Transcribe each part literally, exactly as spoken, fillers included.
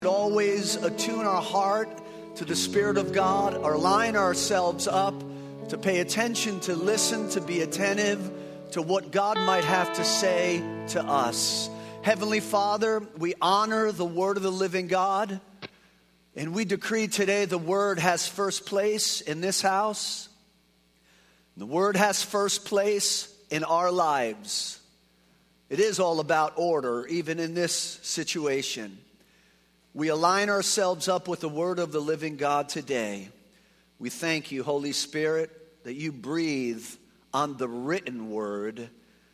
Always attune our heart to the Spirit of God, or line ourselves up to pay attention, to listen, to be attentive to what God might have to say to us. Heavenly Father, we honor the Word of the living God, and we decree today the Word has first place in this house. The Word has first place in our lives. It is all about order, even in this situation. We align ourselves up with the Word of the living God today. We thank you, Holy Spirit, that you breathe on the written Word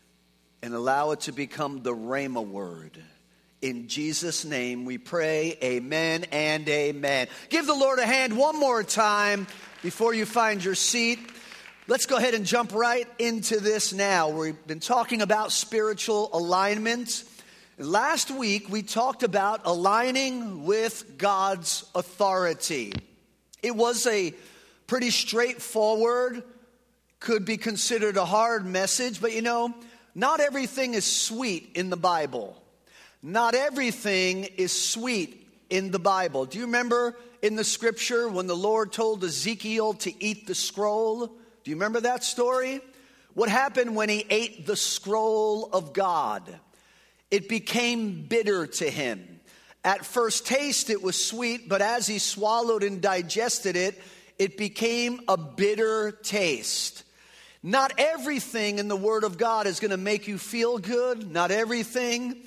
and allow it to become the Rhema Word. In Jesus' name we pray, amen and amen. Give the Lord a hand one more time before you find your seat. Let's go ahead and jump right into this now. We've been talking about spiritual alignment. Last week, we talked about aligning with God's authority. It was a pretty straightforward, could be considered a hard message, but you know, not everything is sweet in the Bible. Not everything is sweet in the Bible. Do you remember in the scripture when the Lord told Ezekiel to eat the scroll? Do you remember that story? What happened when he ate the scroll of God? It became bitter to him. At first taste, it was sweet, but as he swallowed and digested it, it became a bitter taste. Not everything in the Word of God is going to make you feel good. Not everything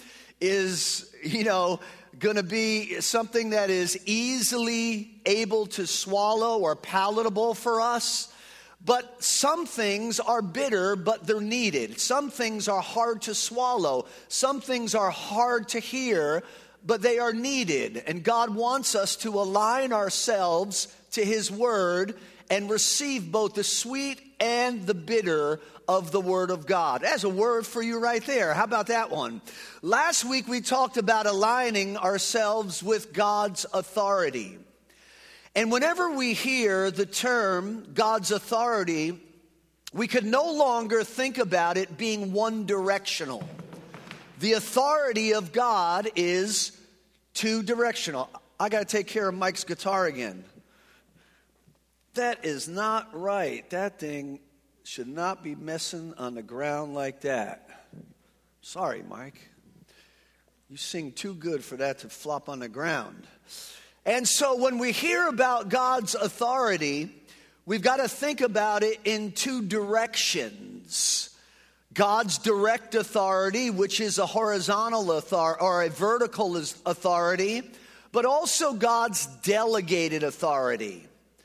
is, you know, going to be something that is easily able to swallow or palatable for us. But some things are bitter, but they're needed. Some things are hard to swallow. Some things are hard to hear, but they are needed. And God wants us to align ourselves to His Word and receive both the sweet and the bitter of the Word of God. That's a word for you right there. How about that one? Last week we talked about aligning ourselves with God's authority. And whenever we hear the term God's authority, we can no longer think about it being one directional. The authority of God is two directional. I got to take care of Mike's guitar again. That is not right. That thing should not be messing on the ground like that. Sorry, Mike. You sing too good for that to flop on the ground. And so when we hear about God's authority, we've got to think about it in two directions. God's direct authority, which is a horizontal authority or a vertical authority, but also God's delegated authority.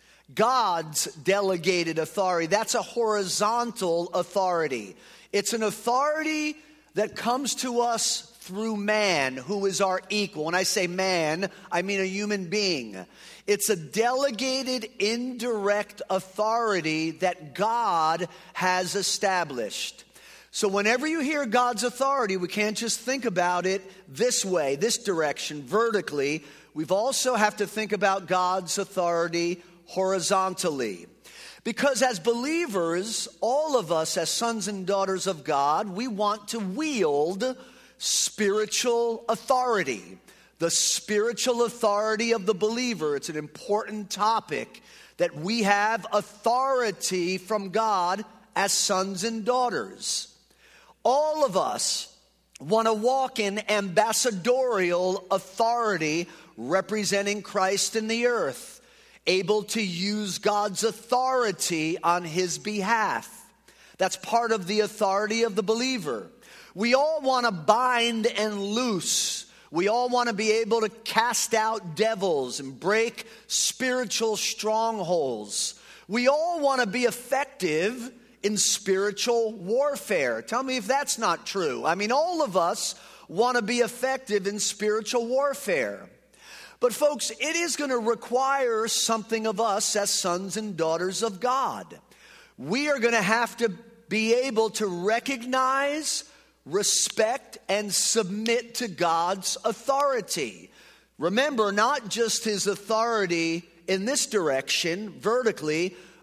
God's delegated authority, that's a horizontal authority. It's an authority that comes to us through man, who is our equal. When I say man, I mean a human being. It's a delegated, indirect authority that God has established. So whenever you hear God's authority, we can't just think about it this way, this direction, vertically. We've also have to think about God's authority horizontally. Because as believers, all of us as sons and daughters of God, we want to wield spiritual authority. The spiritual authority of the believer. It's an important topic that we have authority from God as sons and daughters. All of us want to walk in ambassadorial authority representing Christ in the earth, able to use God's authority on His behalf. That's part of the authority of the believer. We all want to bind and loose. We all want to be able to cast out devils and break spiritual strongholds. We all want to be effective in spiritual warfare. Tell me if that's not true. I mean, all of us want to be effective in spiritual warfare. But folks, it is going to require something of us as sons and daughters of God. We are going to have to be able to recognize, respect, and submit to God's authority. Remember, not just His authority in this direction, vertically,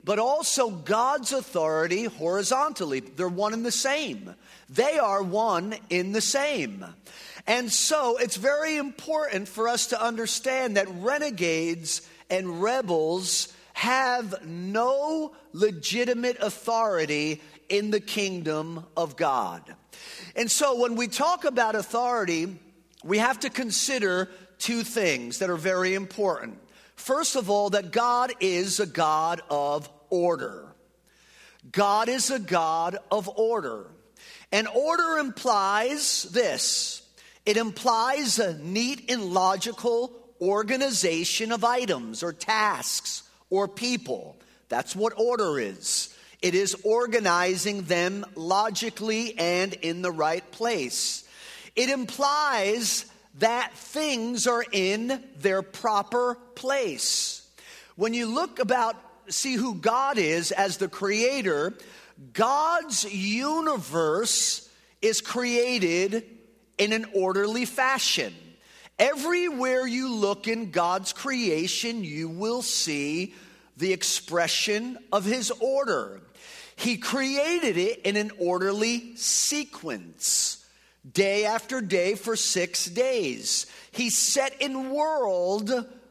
but also God's authority horizontally. They're one and the same. They are one in the same. And so it's very important for us to understand that renegades and rebels have no legitimate authority in the kingdom of God. And so when we talk about authority, we have to consider two things that are very important. First of all, that God is a God of order. God is a God of order. And order implies this. It implies a neat and logical organization of items or tasks or people. That's what order is. It is organizing them logically and in the right place. It implies that things are in their proper place. When you look about, see who God is as the creator, God's universe is created in an orderly fashion. Everywhere you look in God's creation, you will see the expression of his order. He created it in an orderly sequence, day after day for six days. He set in world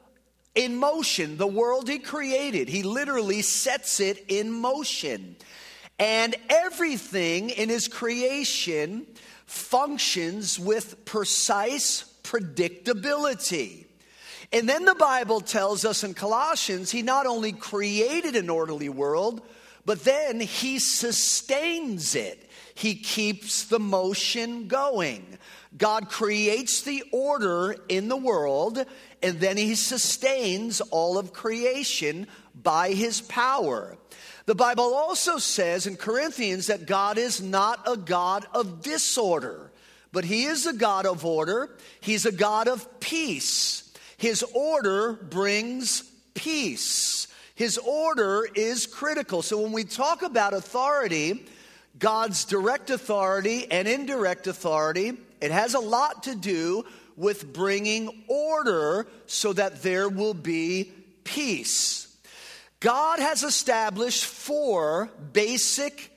in motion, the world he created. He literally sets it in motion. And everything in his creation functions with precise predictability. And then the Bible tells us in Colossians, he not only created an orderly world, but then he sustains it. He keeps the motion going. God creates the order in the world, and then he sustains all of creation by his power. The Bible also says in Corinthians that God is not a God of disorder, but he is a God of order. He's a God of peace. His order brings peace. His order is critical. So when we talk about authority, God's direct authority and indirect authority, it has a lot to do with bringing order so that there will be peace. God has established four basic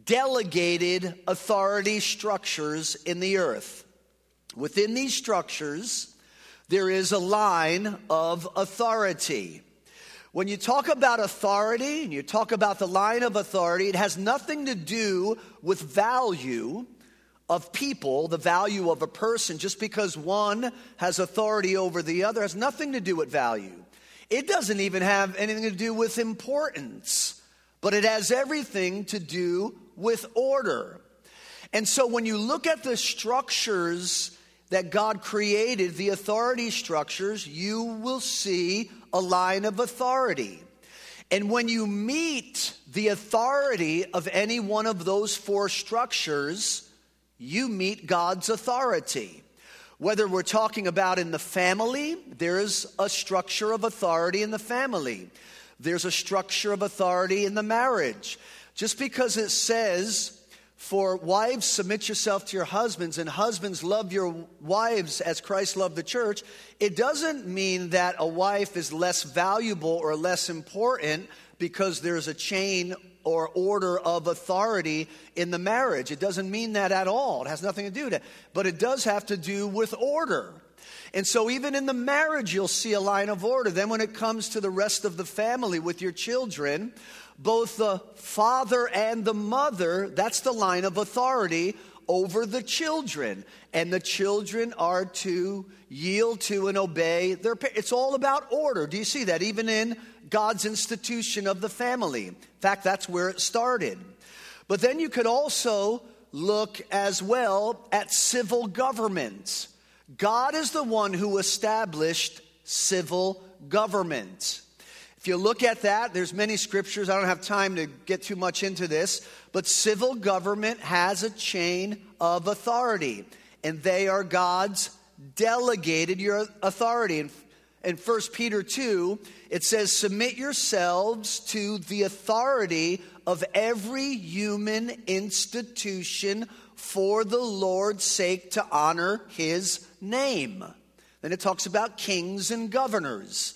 delegated authority structures in the earth. Within these structures, there is a line of authority. When you talk about authority and you talk about the line of authority, it has nothing to do with value of people, the value of a person. Just because one has authority over the other has nothing to do with value. It doesn't even have anything to do with importance, but it has everything to do with order. And so when you look at the structures that God created, the authority structures, you will see a line of authority. And when you meet the authority of any one of those four structures, you meet God's authority. Whether we're talking about in the family, there is a structure of authority in the family. There's a structure of authority in the marriage. Just because it says, for wives, submit yourself to your husbands, and husbands, love your wives as Christ loved the church, it doesn't mean that a wife is less valuable or less important because there's a chain or order of authority in the marriage. It doesn't mean that at all. It has nothing to do with it. But it does have to do with order. And so even in the marriage, you'll see a line of order. Then when it comes to the rest of the family with your children, both the father and the mother, that's the line of authority over the children. And the children are to yield to and obey their parents. It's all about order. Do you see that? Even in God's institution of the family. In fact, that's where it started. But then you could also look as well at civil government. God is the one who established civil government. If you look at that, there's many scriptures. I don't have time to get too much into this. But civil government has a chain of authority. And they are God's delegated your authority. In, in First Peter two, it says, submit yourselves to the authority of every human institution for the Lord's sake to honor his name. Then it talks about kings and governors.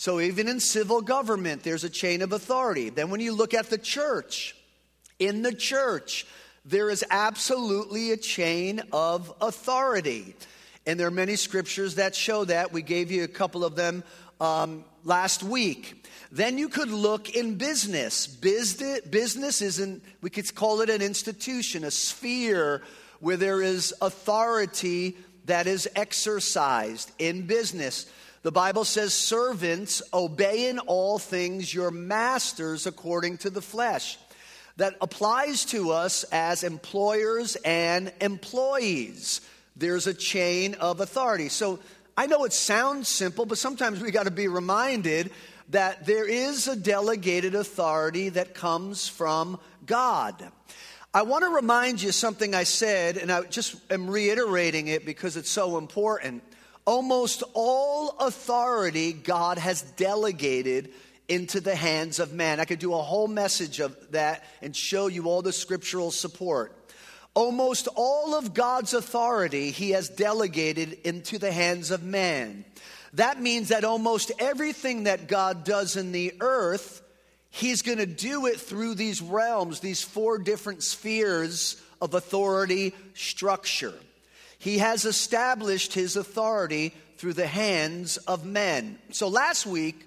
So even in civil government, there's a chain of authority. Then when you look at the church, in the church, there is absolutely a chain of authority. And there are many scriptures that show that. We gave you a couple of them um, last week. Then you could look in business. Business, business isn't, we could call it an institution, a sphere where there is authority that is exercised in business. The Bible says, servants, obey in all things your masters according to the flesh. That applies to us as employers and employees. There's a chain of authority. So I know it sounds simple, but sometimes we got to be reminded that there is a delegated authority that comes from God. I want to remind you something I said, and I just am reiterating it because it's so important. Almost all authority God has delegated into the hands of man. I could do a whole message of that and show you all the scriptural support. Almost all of God's authority he has delegated into the hands of man. That means that almost everything that God does in the earth, he's going to do it through these realms, these four different spheres of authority structure. He has established his authority through the hands of men. So last week,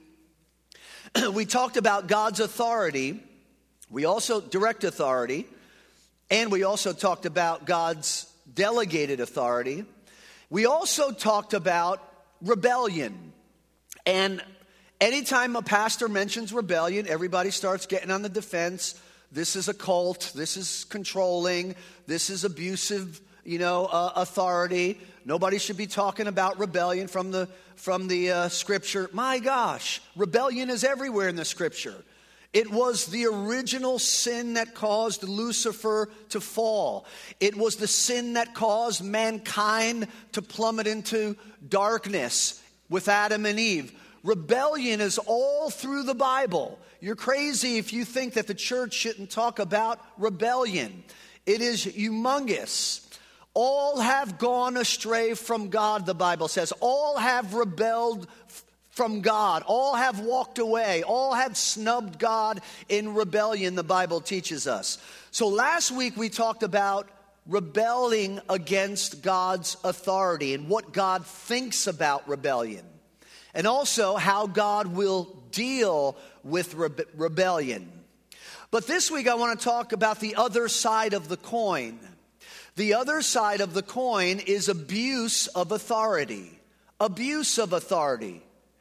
we talked about God's authority. We also, direct authority. And we also talked about God's delegated authority. We also talked about rebellion. And anytime a pastor mentions rebellion, everybody starts getting on the defense. This is a cult. This is controlling. This is abusive, you know, uh, authority. Nobody should be talking about rebellion from the from the uh, scripture. My gosh, rebellion is everywhere in the scripture. It was the original sin that caused Lucifer to fall. It was the sin that caused mankind to plummet into darkness with Adam and Eve. Rebellion is all through the Bible. You're crazy if you think that the church shouldn't talk about rebellion. It is humongous. All have gone astray from God, the Bible says. All have rebelled from God. All have walked away. All have snubbed God in rebellion, the Bible teaches us. So last week we talked about rebelling against God's authority and what God thinks about rebellion. And also how God will deal with rebe- rebellion. But this week I want to talk about the other side of the coin. The other side of the coin is abuse of authority. Abuse of authority.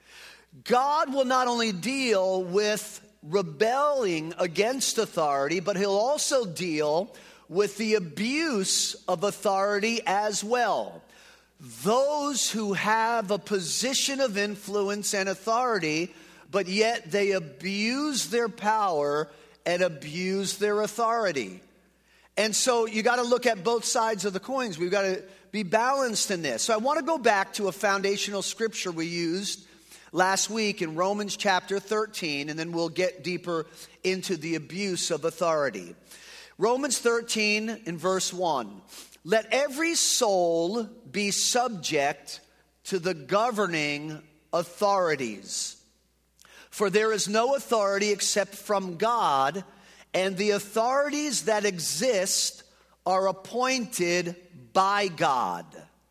God will not only deal with rebelling against authority, but he'll also deal with the abuse of authority as well. Those who have a position of influence and authority, but yet they abuse their power and abuse their authority. And so you got to look at both sides of the coins. We've got to be balanced in this. So I want to go back to a foundational scripture we used last week in Romans chapter thirteen, and then we'll get deeper into the abuse of authority. Romans thirteen in verse one. Let every soul be subject to the governing authorities. For there is no authority except from God, and the authorities that exist are appointed by God.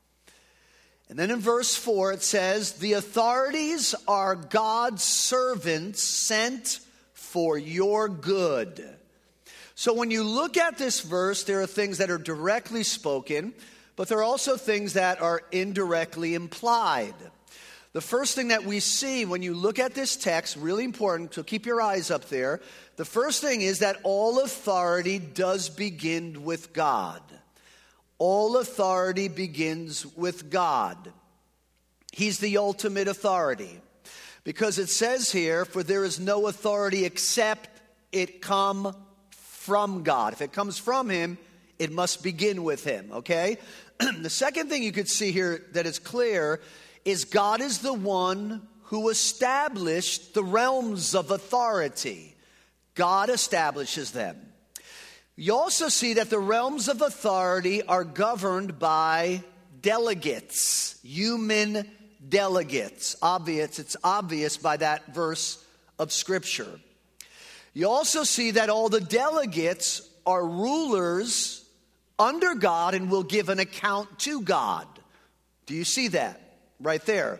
And then in verse four it says, the authorities are God's servants sent for your good. So when you look at this verse, there are things that are directly spoken, but there are also things that are indirectly implied. The first thing that we see when you look at this text, really important, so keep your eyes up there. The first thing is that all authority does begin with God. All authority begins with God. He's the ultimate authority. Because it says here, for there is no authority except it come from God. If it comes from him, it must begin with him, okay? The second thing you could see here that is clear is God is the one who established the realms of authority. God establishes them. You also see that the realms of authority are governed by delegates, human delegates. Obvious, it's obvious by that verse of Scripture. You also see that all the delegates are rulers under God and will give an account to God. Do you see that right there?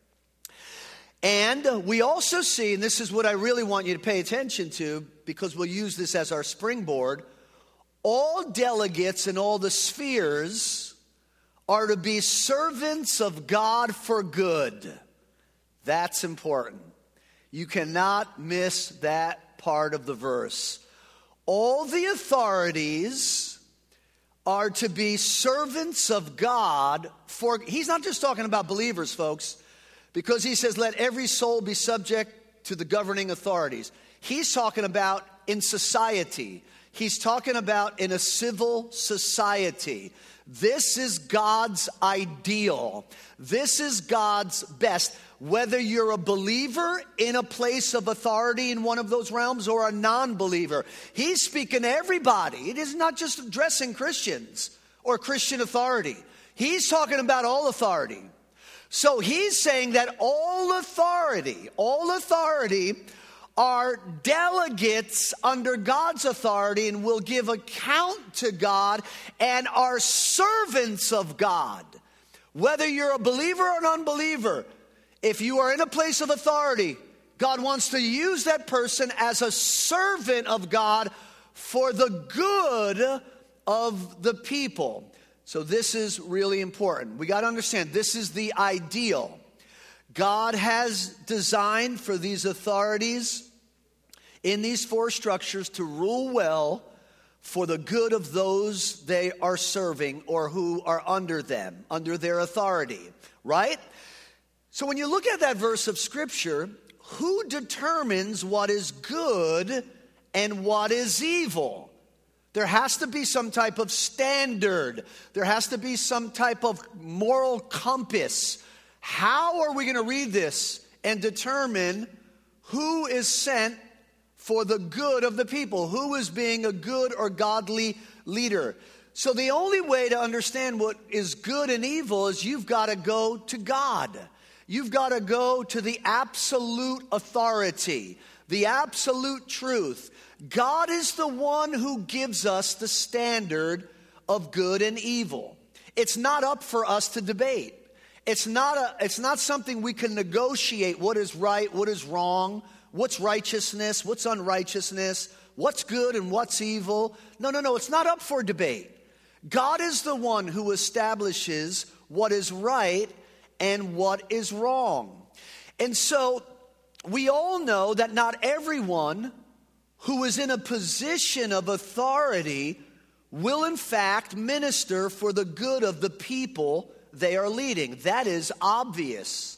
And we also see, and this is what I really want you to pay attention to, because we'll use this as our springboard, all delegates in all the spheres are to be servants of God for good. That's important. You cannot miss that part of the verse. All the authorities are to be servants of God for, he's not just talking about believers, folks, because he says, let every soul be subject to the governing authorities. He's talking about in society. He's talking about in a civil society. This is God's ideal. This is God's best. Whether you're a believer in a place of authority in one of those realms or a non-believer, he's speaking to everybody. It is not just addressing Christians or Christian authority. He's talking about all authority. So he's saying that all authority, all authority are delegates under God's authority and will give account to God and are servants of God. Whether you're a believer or an unbeliever, if you are in a place of authority, God wants to use that person as a servant of God for the good of the people. So this is really important. We got to understand, this is the ideal. God has designed for these authorities in these four structures to rule well for the good of those they are serving or who are under them, under their authority, right? So when you look at that verse of Scripture, who determines what is good and what is evil? There has to be some type of standard. There has to be some type of moral compass. How are we going to read this and determine who is sent for the good of the people? Who is being a good or godly leader? So the only way to understand what is good and evil is you've got to go to God. You've got to go to the absolute authority, the absolute truth. God is the one who gives us the standard of good and evil. It's not up for us to debate. It's not a, it's not something we can negotiate what is right, what is wrong, what's righteousness, what's unrighteousness, what's good and what's evil. No, no, no, it's not up for debate. God is the one who establishes what is right and what is wrong. And so we all know that not everyone who is in a position of authority will in fact minister for the good of the people they are leading. That is obvious.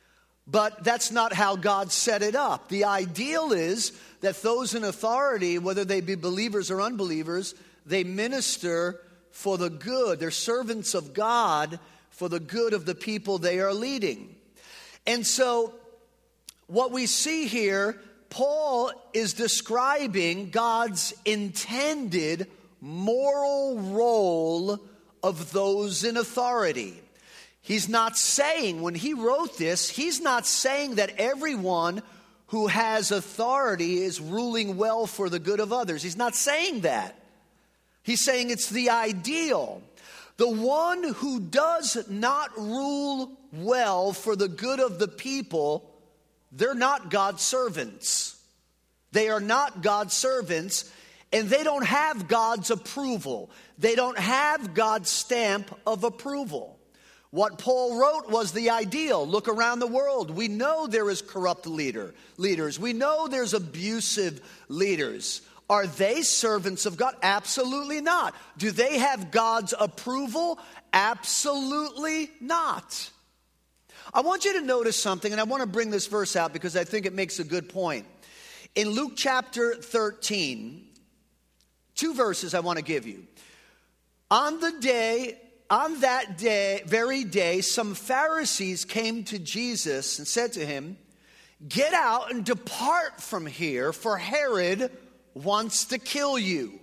But that's not how God set it up. The ideal is that those in authority, whether they be believers or unbelievers, they minister for the good. They're servants of God for the good of the people they are leading. And so what we see here, Paul is describing God's intended moral role of those in authority. He's not saying, when he wrote this, he's not saying that everyone who has authority is ruling well for the good of others. He's not saying that. He's saying it's the ideal. The one who does not rule well for the good of the people, they're not God's servants. They are not God's servants, and they don't have God's approval. They don't have God's stamp of approval. What Paul wrote was the ideal. Look around the world. We know there is corrupt leader, leaders. We know there's abusive leaders. Are they servants of God? Absolutely not. Do they have God's approval? Absolutely not. I want you to notice something, and I want to bring this verse out because I think it makes a good point. In Luke chapter thirteen, two verses I want to give you. On the day, on that day, very day, some Pharisees came to Jesus and said to him, "Get out and depart from here, for Herod wants to kill you."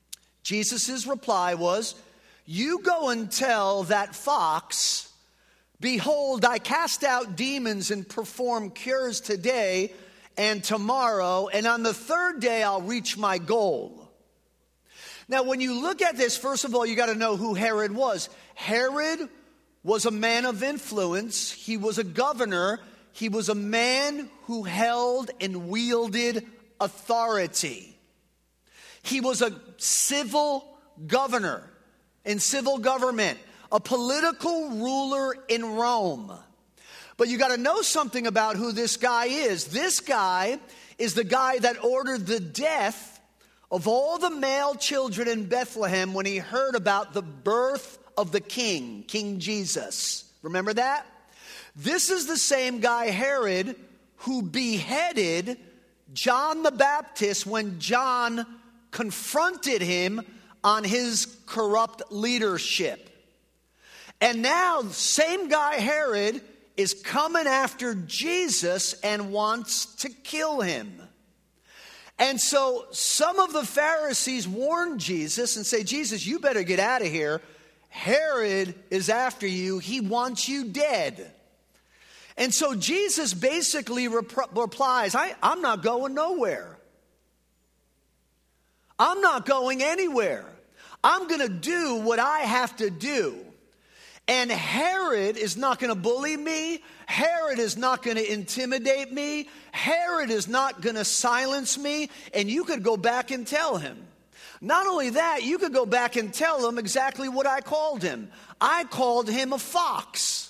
Jesus' reply was, "You go and tell that fox Behold, I cast out demons and perform cures today and tomorrow, and on the third day I'll reach my goal. Now, when you look at this, first of all, you got to know who Herod was. Herod was a man of influence. He was a governor. He was a man who held and wielded authority. He was a civil governor in civil government, a political ruler in Rome. But you got to know something about who this guy is. This guy is the guy that ordered the death of all the male children in Bethlehem when he heard about the birth of the king, King Jesus. Remember that? This is the same guy, Herod, who beheaded John the Baptist when John confronted him on his corrupt leadership. And now, same guy, Herod, is coming after Jesus and wants to kill him. And so some of the Pharisees warn Jesus and say, Jesus, you better get out of here. Herod is after you. He wants you dead. And so Jesus basically rep- replies, I, I'm not going nowhere. I'm not going anywhere. I'm going to do what I have to do. And Herod is not going to bully me. Herod is not going to intimidate me. Herod is not going to silence me. And you could go back and tell him. Not only that, you could go back and tell him exactly what I called him. I called him a fox.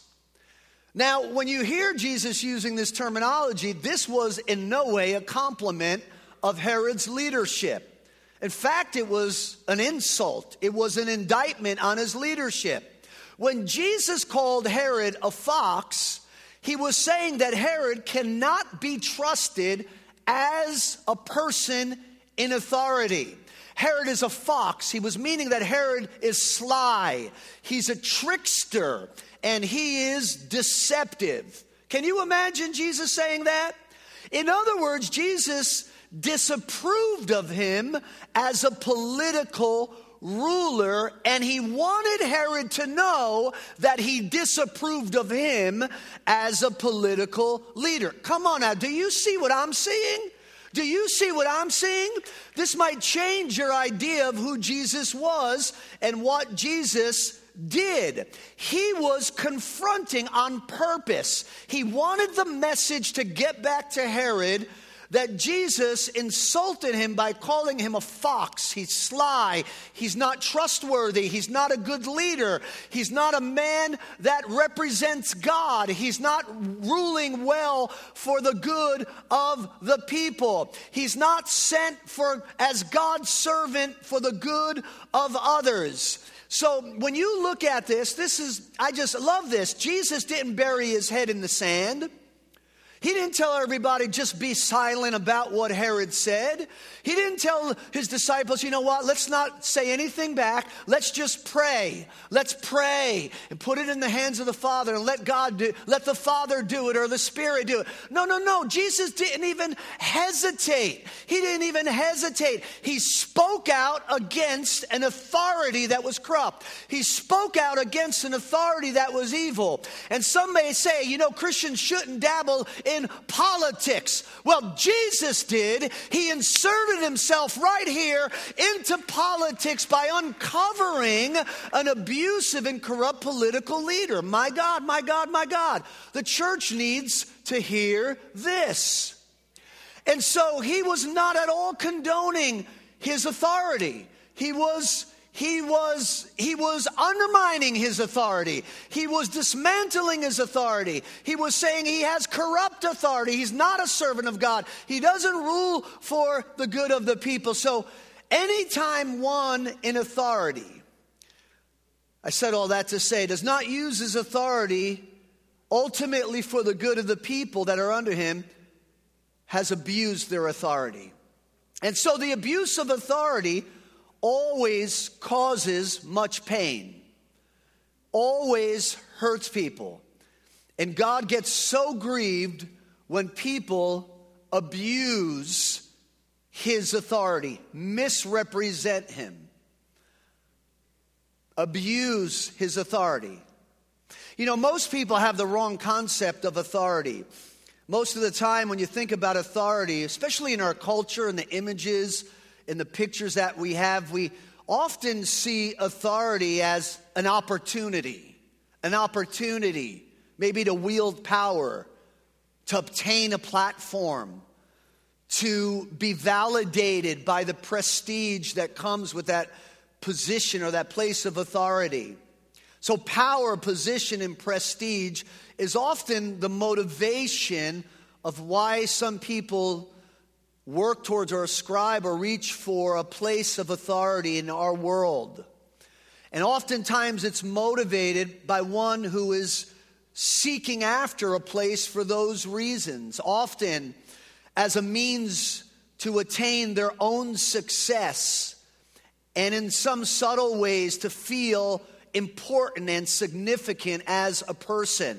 Now, when you hear Jesus using this terminology, this was in no way a compliment of Herod's leadership. In fact, it was an insult. It was an indictment on his leadership. When Jesus called Herod a fox, he was saying that Herod cannot be trusted as a person in authority. Herod is a fox. He was meaning that Herod is sly. He's a trickster, and he is deceptive. Can you imagine Jesus saying that? In other words, Jesus disapproved of him as a political ruler, and he wanted Herod to know that he disapproved of him as a political leader. Come on now, do you see what I'm seeing? Do you see what I'm seeing? This might change your idea of who Jesus was and what Jesus did. He was confronting on purpose. He wanted the message to get back to Herod that Jesus insulted him by calling him a fox. He's sly. He's not trustworthy. He's not a good leader. He's not a man that represents God. He's not ruling well for the good of the people. He's not sent for as God's servant for the good of others. So when you look at this, this is, I just love this. Jesus didn't bury his head in the sand. He didn't tell everybody, just be silent about what Herod said. He didn't tell his disciples, you know what, let's not say anything back. Let's just pray. Let's pray and put it in the hands of the Father and let God do, let the Father do it or the Spirit do it. No, no, no. Jesus didn't even hesitate. He didn't even hesitate. He spoke out against an authority that was corrupt. He spoke out against an authority that was evil. And some may say, you know, Christians shouldn't dabble in in politics. Well, Jesus did. He inserted himself right here into politics by uncovering an abusive and corrupt political leader. My God, my God, my God. The church needs to hear this. And so he was not at all condoning his authority. He was He was, he was undermining his authority. He was dismantling his authority. He was saying he has corrupt authority. He's not a servant of God. He doesn't rule for the good of the people. So anytime one in authority, I said all that to say, does not use his authority ultimately for the good of the people that are under him, has abused their authority. And so the abuse of authority always causes much pain, always hurts people. And God gets so grieved when people abuse his authority, misrepresent him, abuse his authority. You know, most people have the wrong concept of authority. Most of the time when you think about authority, especially in our culture and the images and the pictures that we have, we often see authority as an opportunity, an opportunity maybe to wield power, to obtain a platform, to be validated by the prestige that comes with that position or that place of authority. So power, position, and prestige is often the motivation of why some people work towards or ascribe or reach for a place of authority in our world. And oftentimes it's motivated by one who is seeking after a place for those reasons, often as a means to attain their own success, and in some subtle ways to feel important and significant as a person.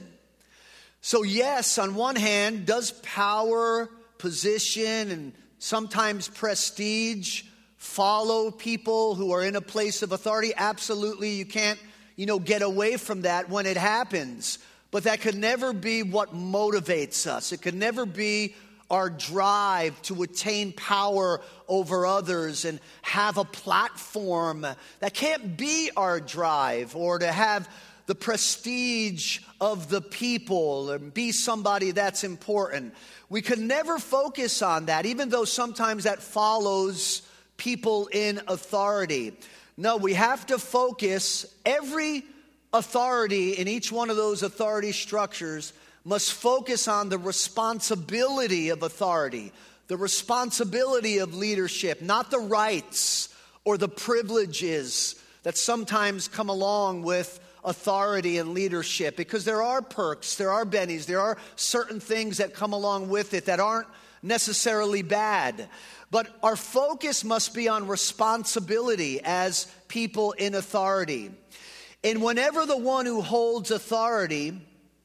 So yes, on one hand, does power, position, and sometimes prestige follow people who are in a place of authority? Absolutely. You can't, you know, get away from that when it happens. But that could never be what motivates us. It could never be our drive to attain power over others and have a platform. That can't be our drive, or to have the prestige of the people and be somebody that's important. We can never focus on that, even though sometimes that follows people in authority. No, we have to focus. Every authority in each one of those authority structures must focus on the responsibility of authority, the responsibility of leadership, not the rights or the privileges that sometimes come along with authority and leadership, because there are perks, there are bennies, there are certain things that come along with it that aren't necessarily bad. But our focus must be on responsibility as people in authority. And whenever the one who holds authority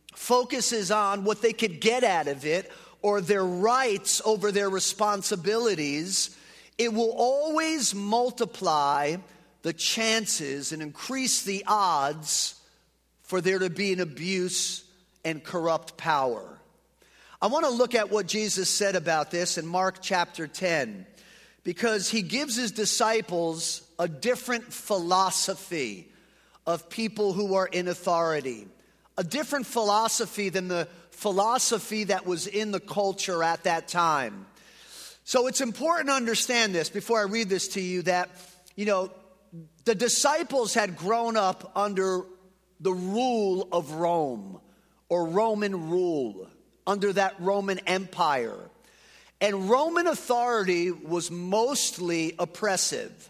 focuses on what they could get out of it or their rights over their responsibilities, it will always multiply the chances and increase the odds for there to be an abuse and corrupt power. I want to look at what Jesus said about this in Mark chapter ten, because he gives his disciples a different philosophy of people who are in authority, a different philosophy than the philosophy that was in the culture at that time. So it's important to understand this before I read this to you, that, you know, the disciples had grown up under the rule of Rome, or Roman rule, under that Roman Empire. And Roman authority was mostly oppressive.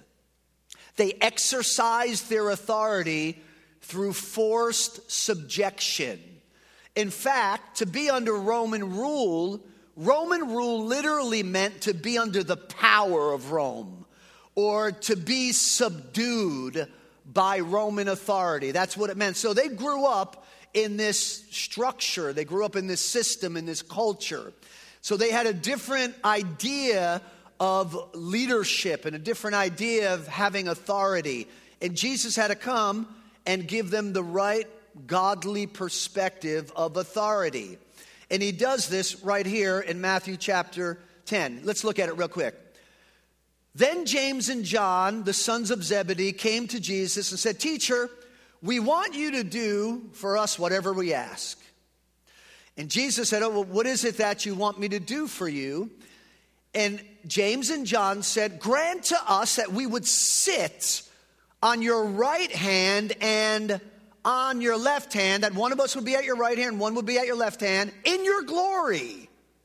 They exercised their authority through forced subjection. In fact, to be under Roman rule, Roman rule literally meant to be under the power of Rome, or to be subdued by Roman authority. That's what it meant. So they grew up in this structure. They grew up in this system, in this culture. So they had a different idea of leadership and a different idea of having authority. And Jesus had to come and give them the right godly perspective of authority. And he does this right here in Matthew chapter ten. Let's look at it real quick. Then James and John, the sons of Zebedee, came to Jesus and said, "Teacher, we want you to do for us whatever we ask." And Jesus said, "Oh, well, what is it that you want me to do for you?" And James and John said, "Grant to us that we would sit on your right hand and on your left hand, that one of us would be at your right hand, one would be at your left hand, in your glory."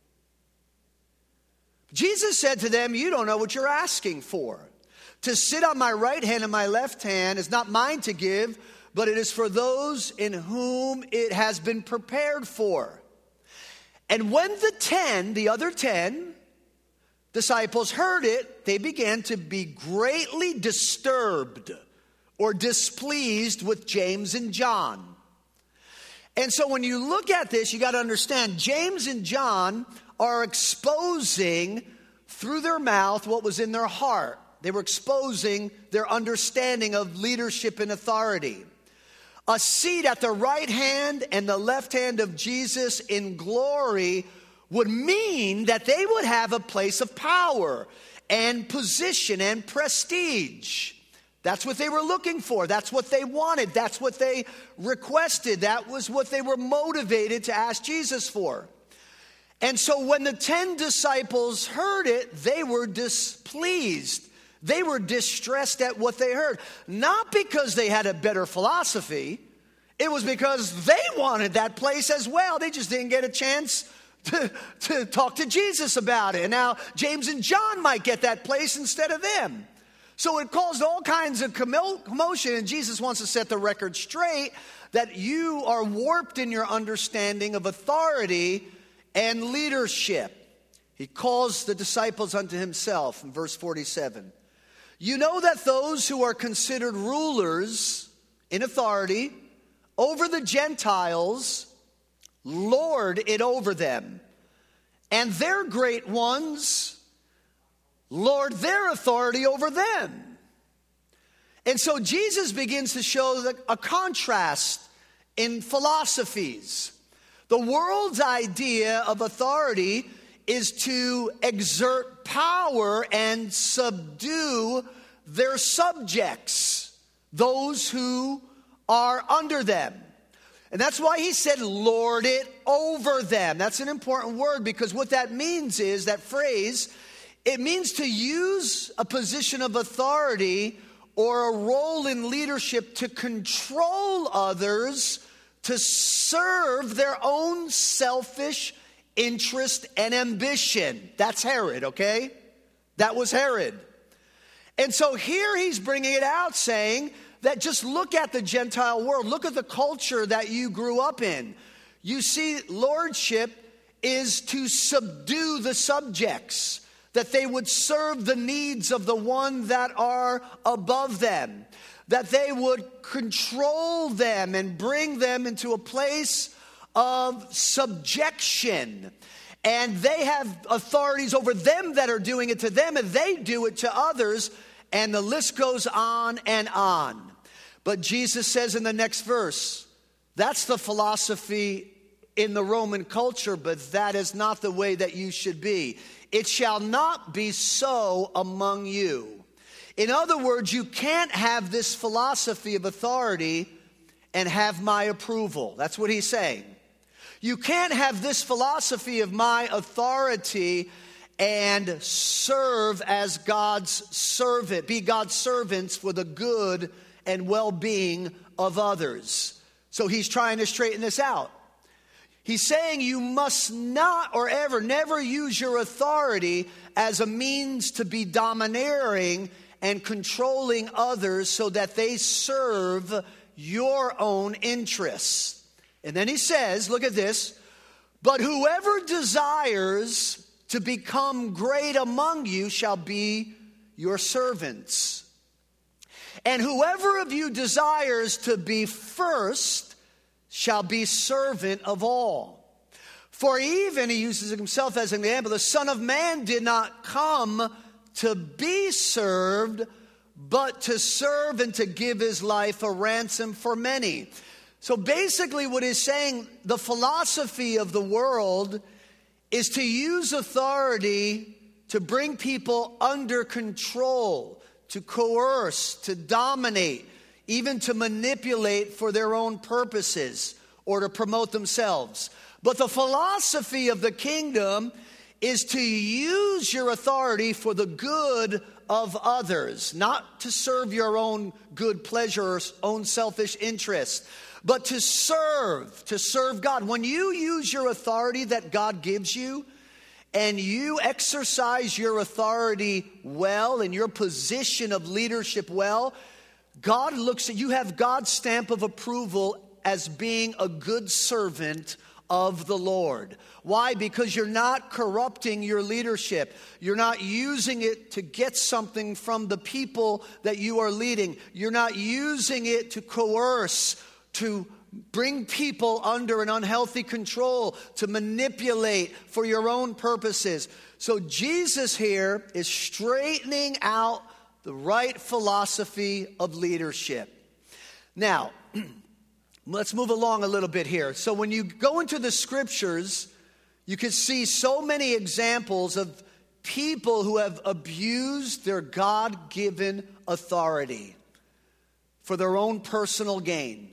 Jesus said to them, "You don't know what you're asking for. To sit on my right hand and my left hand is not mine to give, but it is for those in whom it has been prepared for." And when the ten, the other ten disciples heard it, they began to be greatly disturbed or displeased with James and John. And so when you look at this, you got to understand, James and John are exposing through their mouth what was in their heart. They were exposing their understanding of leadership and authority. A seat at the right hand and the left hand of Jesus in glory would mean that they would have a place of power and position and prestige. That's what they were looking for. That's what they wanted. That's what they requested. That was what they were motivated to ask Jesus for. And so when the ten disciples heard it, they were displeased. They were distressed at what they heard. Not because they had a better philosophy. It was because they wanted that place as well. They just didn't get a chance to, to talk to Jesus about it. And now James and John might get that place instead of them. So it caused all kinds of commotion, and Jesus wants to set the record straight that you are warped in your understanding of authority and leadership. He calls the disciples unto himself in verse forty-seven. You know that those who are considered rulers in authority over the Gentiles lord it over them, and their great ones lord their authority over them. And so Jesus begins to show a contrast in philosophies. The world's idea of authority is to exert power and subdue their subjects, those who are under them. And that's why he said, lord it over them. That's an important word, because what that means is, that phrase, it means to use a position of authority or a role in leadership to control others, to serve their own selfish interest and ambition. That's Herod, okay? That was Herod. And so here he's bringing it out, saying that just look at the Gentile world. Look at the culture that you grew up in. You see, lordship is to subdue the subjects, that they would serve the needs of the one that are above them, that they would control them and bring them into a place of subjection. And they have authorities over them that are doing it to them, and they do it to others, and the list goes on and on. But Jesus says in the next verse, that's the philosophy in the Roman culture, but that is not the way that you should be. It shall not be so among you. In other words, you can't have this philosophy of authority and have my approval. That's what he's saying. You can't have this philosophy of my authority and serve as God's servant, be God's servants for the good and well-being of others. So he's trying to straighten this out. He's saying you must not or ever, never use your authority as a means to be domineering and controlling others so that they serve your own interests. And then he says, look at this, but whoever desires to become great among you shall be your servants. And whoever of you desires to be first shall be servant of all. For even, he uses himself as an example, the Son of Man did not come to be served, but to serve and to give his life a ransom for many. So basically what he's saying, the philosophy of the world is to use authority to bring people under control, to coerce, to dominate, even to manipulate for their own purposes or to promote themselves. But the philosophy of the kingdom is to use your authority for the good of others, not to serve your own good pleasure or own selfish interest, but to serve, to serve God. When you use your authority that God gives you, and you exercise your authority well and your position of leadership well, God looks at you, have God's stamp of approval as being a good servant of the Lord. Why? Because you're not corrupting your leadership. You're not using it to get something from the people that you are leading. You're not using it to coerce, to bring people under an unhealthy control, to manipulate for your own purposes. So Jesus here is straightening out the right philosophy of leadership. Now, Let's move along a little bit here. So when you go into the scriptures, you can see so many examples of people who have abused their God-given authority for their own personal gain,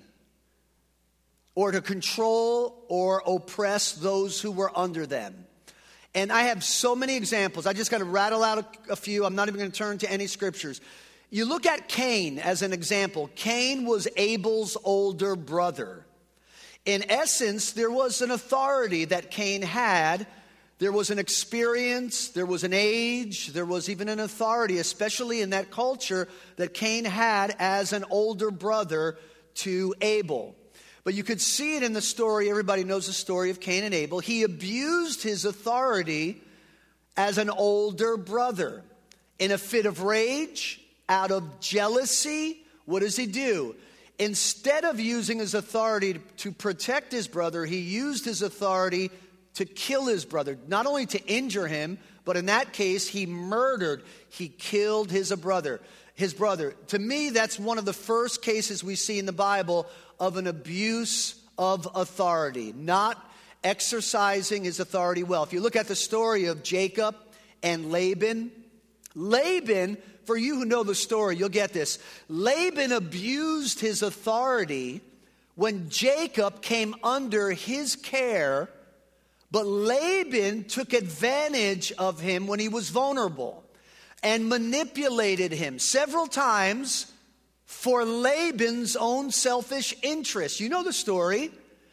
or to control or oppress those who were under them. And I have so many examples. I just got to rattle out a, a few. I'm not even going to turn to any scriptures. You look at Cain as an example. Cain was Abel's older brother. In essence, there was an authority that Cain had. There was an experience, there was an age, there was even an authority, especially in that culture, that Cain had as an older brother to Abel. But you could see it in the story. Everybody knows the story of Cain and Abel. He abused his authority as an older brother. In a fit of rage, out of jealousy, what does he do? Instead of using his authority to protect his brother, he used his authority to kill his brother, not only to injure him, but in that case, he murdered, he killed his brother. His brother. To me, that's one of the first cases we see in the Bible of an abuse of authority, not exercising his authority well. If you look at the story of Jacob and Laban, Laban, for you who know the story, you'll get this. Laban abused his authority when Jacob came under his care, but Laban took advantage of him when he was vulnerable and manipulated him several times for Laban's own selfish interests. You know the story.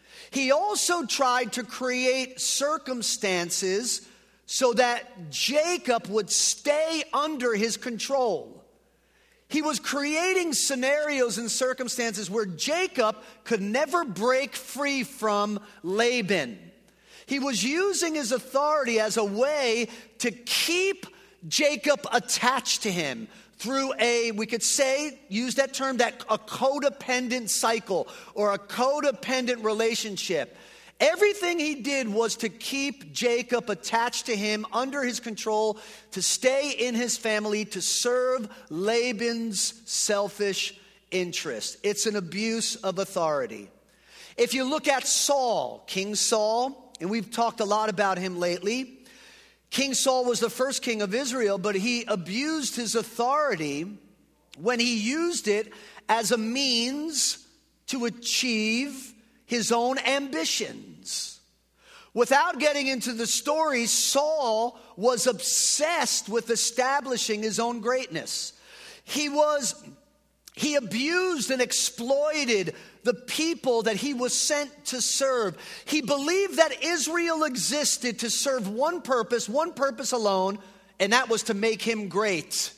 He also tried to create circumstances so that Jacob would stay under his control. He was creating scenarios and circumstances where Jacob could never break free from Laban. He was using his authority as a way to keep Jacob attached to him through a, we could say, use that term, that a codependent cycle or a codependent relationship. Everything he did was to keep Jacob attached to him, under his control, to stay in his family, to serve Laban's selfish interest. It's an abuse of authority. If you look at Saul, King Saul, and we've talked a lot about him lately. King Saul was the first king of Israel, but he abused his authority when he used it as a means to achieve his own ambitions. Without getting into the story, Saul was obsessed with establishing his own greatness. He was, he abused and exploited the people that he was sent to serve. He believed that Israel existed to serve one purpose, one purpose alone, and that was to make him great.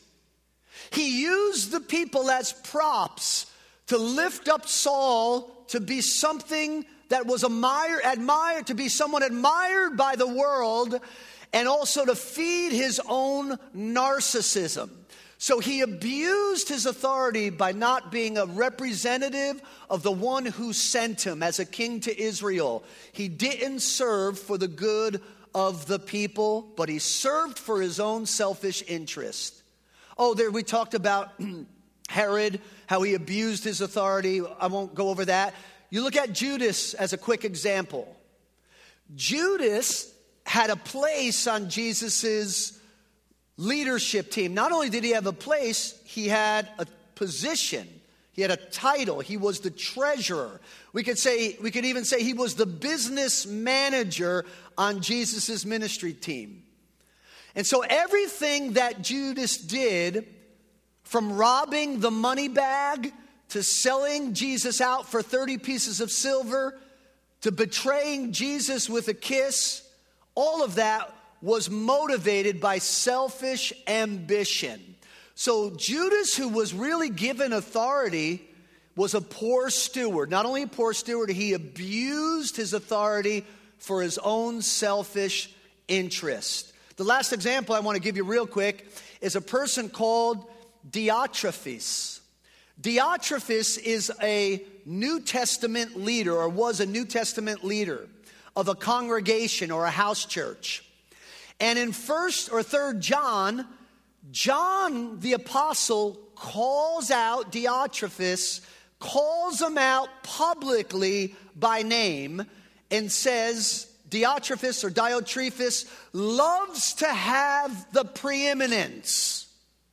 He used the people as props to lift up Saul to be something that was admired, admired, to be someone admired by the world, and also to feed his own narcissism. So he abused his authority by not being a representative of the one who sent him as a king to Israel. He didn't serve for the good of the people, but he served for his own selfish interest. Oh, there we talked about Herod, how he abused his authority. I won't go over that. You look at Judas as a quick example. Judas had a place on Jesus's leadership team. Not only did he have a place, he had a position. He had a title. He was the treasurer. We could say, we could even say he was the business manager on Jesus's ministry team. And so everything that Judas did, from robbing the money bag to selling Jesus out for thirty pieces of silver to betraying Jesus with a kiss, all of that was motivated by selfish ambition. So Judas, who was really given authority, was a poor steward. Not only a poor steward, he abused his authority for his own selfish interest. The last example I want to give you real quick is a person called Diotrephes. Diotrephes is a New Testament leader, or was a New Testament leader of a congregation or a house church. And in first or third John, John the apostle calls out Diotrephes calls him out publicly by name and says, Diotrephes or Diotrephes loves to have the preeminence.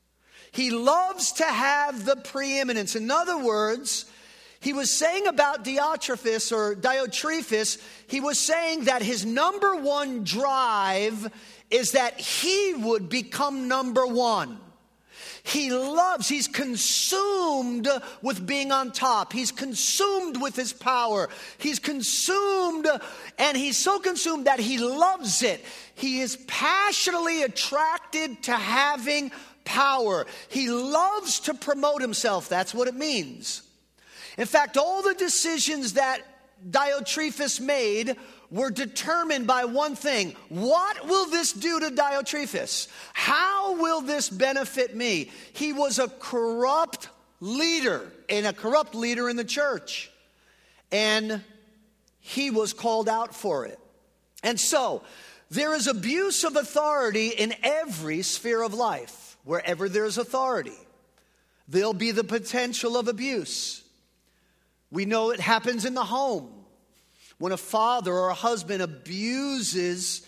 He loves to have the preeminence. In other words, he was saying about Diotrephes or Diotrephes, he was saying that his number one drive is that he would become number one. He loves, he's consumed with being on top. He's consumed with his power. He's consumed, and he's so consumed that he loves it. He is passionately attracted to having power. He loves to promote himself. That's what it means. In fact, all the decisions that Diotrephes made were determined by one thing. What will this do to Diotrephes? How will this benefit me? He was a corrupt leader, and a corrupt leader in the church. And he was called out for it. And so, there is abuse of authority in every sphere of life. Wherever there's authority, there'll be the potential of abuse. We know it happens in the home. When a father or a husband abuses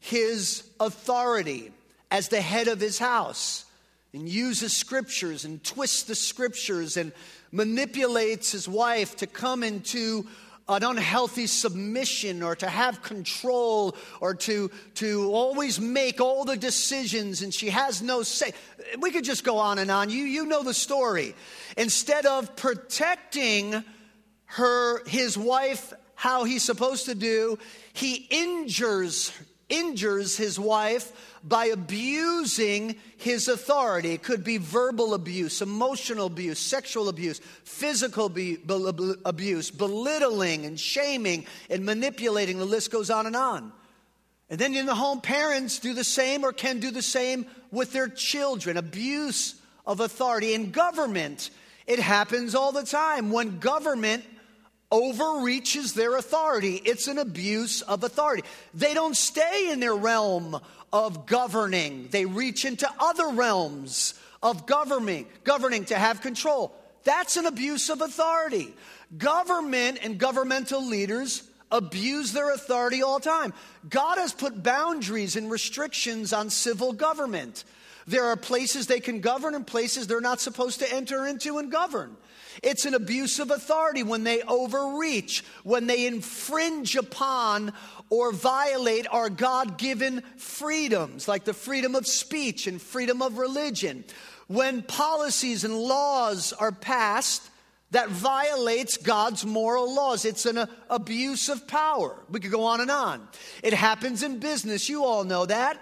his authority as the head of his house and uses scriptures and twists the scriptures and manipulates his wife to come into an unhealthy submission or to have control or to, to always make all the decisions and she has no say. We could just go on and on. You, you know the story. Instead of protecting her, his wife, how he's supposed to do, he injures injures his wife by abusing his authority. It could be verbal abuse, emotional abuse, sexual abuse, physical be- be- abuse, belittling and shaming and manipulating. The list goes on and on. And then in the home, parents do the same or can do the same with their children. Abuse of authority. In government, it happens all the time. When government overreaches their authority, it's an abuse of authority. They don't stay in their realm of governing. They reach into other realms of governing, governing to have control. That's an abuse of authority. Government and governmental leaders abuse their authority all the time. God has put boundaries and restrictions on civil government. There are places they can govern and places they're not supposed to enter into and govern. It's an abuse of authority when they overreach, when they infringe upon or violate our God-given freedoms, like the freedom of speech and freedom of religion. When policies and laws are passed that violates God's moral laws, it's an uh, abuse of power. We could go on and on. It happens in business. You all know that.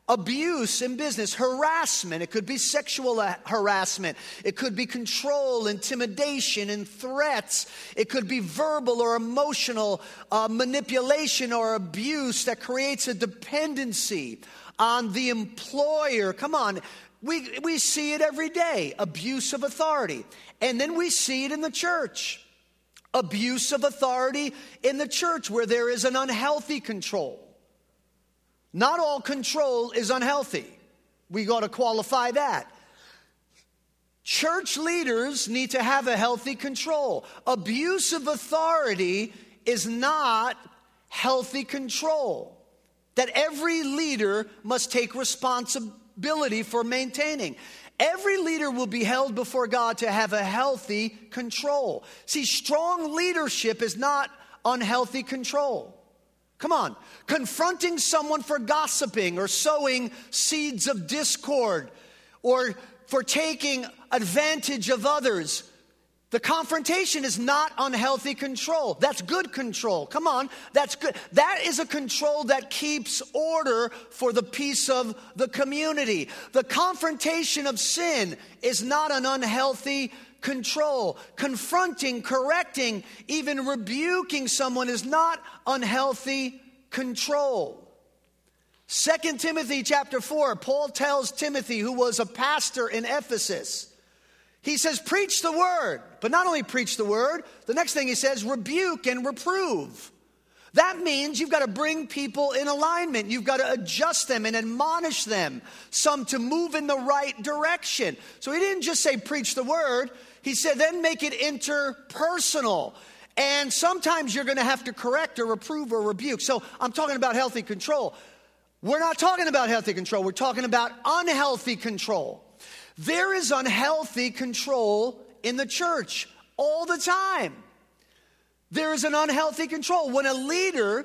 Abuse in business, harassment. It could be sexual harassment. It could be control, intimidation, and threats. It could be verbal or emotional uh, manipulation or abuse that creates a dependency on the employer. Come on, we, we see it every day, abuse of authority. And then we see it in the church. Abuse of authority in the church where there is an unhealthy control. Not all control is unhealthy. We got to qualify that. Church leaders need to have a healthy control. Abuse of authority is not healthy control that every leader must take responsibility for maintaining. Every leader will be held before God to have a healthy control. See, strong leadership is not unhealthy control. Come on, confronting someone for gossiping or sowing seeds of discord or for taking advantage of others. The confrontation is not unhealthy control. That's good control. Come on, that's good. That is a control that keeps order for the peace of the community. The confrontation of sin is not an unhealthy control. Confronting, correcting, even rebuking someone is not unhealthy control. Second Timothy chapter four, Paul tells Timothy, who was a pastor in Ephesus, he says, preach the word. But not only preach the word, the next thing he says, rebuke and reprove. That means you've got to bring people in alignment. You've got to adjust them and admonish them, some to move in the right direction. So he didn't just say preach the word. He said then make it interpersonal. And sometimes you're going to have to correct or reprove or rebuke. So I'm talking about healthy control. We're not talking about healthy control. We're talking about unhealthy control. There is unhealthy control in the church all the time. There is an unhealthy control. When a leader,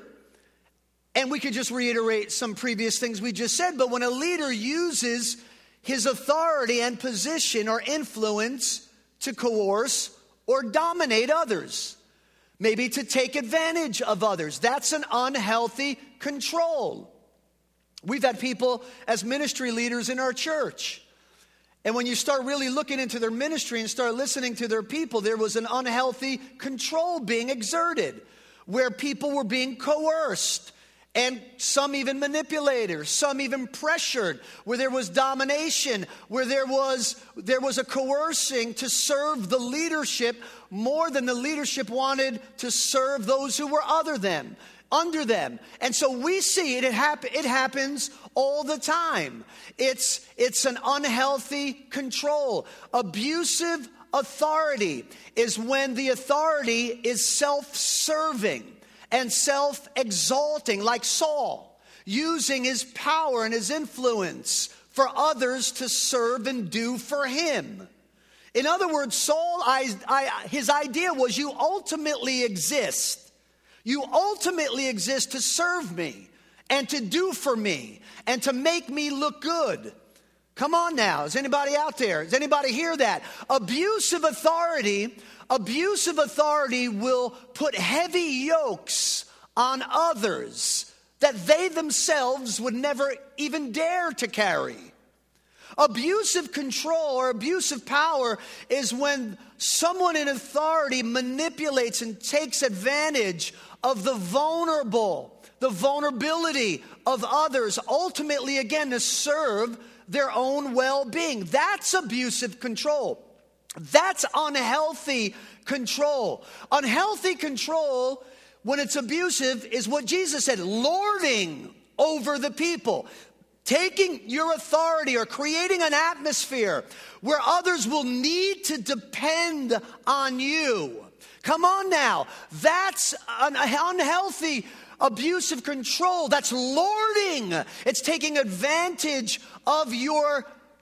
and we could just reiterate some previous things we just said, but when a leader uses his authority and position or influence to coerce or dominate others, maybe to take advantage of others, that's an unhealthy control. We've had people as ministry leaders in our church. And when you start really looking into their ministry and start listening to their people, there was an unhealthy control being exerted where people were being coerced and some even manipulated, some even pressured, where there was domination, where there was, there was a coercing to serve the leadership more than the leadership wanted to serve those who were other them. Under them. And so we see it, it, happen, it happens all the time. It's, it's an unhealthy control. Abusive authority is when the authority is self-serving and self-exalting, like Saul, using his power and his influence for others to serve and do for him. In other words, Saul, I, I, his idea was you ultimately exist. You ultimately exist to serve me and to do for me and to make me look good. Come on now. Is anybody out there? Does anybody hear that? Abusive authority, abusive authority will put heavy yokes on others that they themselves would never even dare to carry. Abusive control or abusive power is when someone in authority manipulates and takes advantage of the vulnerable, the vulnerability of others, ultimately, again, to serve their own well-being. That's abusive control. That's unhealthy control. Unhealthy control, when it's abusive, is what Jesus said, lording over the people. Taking your authority or creating an atmosphere where others will need to depend on you. Come on now. That's an unhealthy, abusive control. That's lording. It's taking advantage of your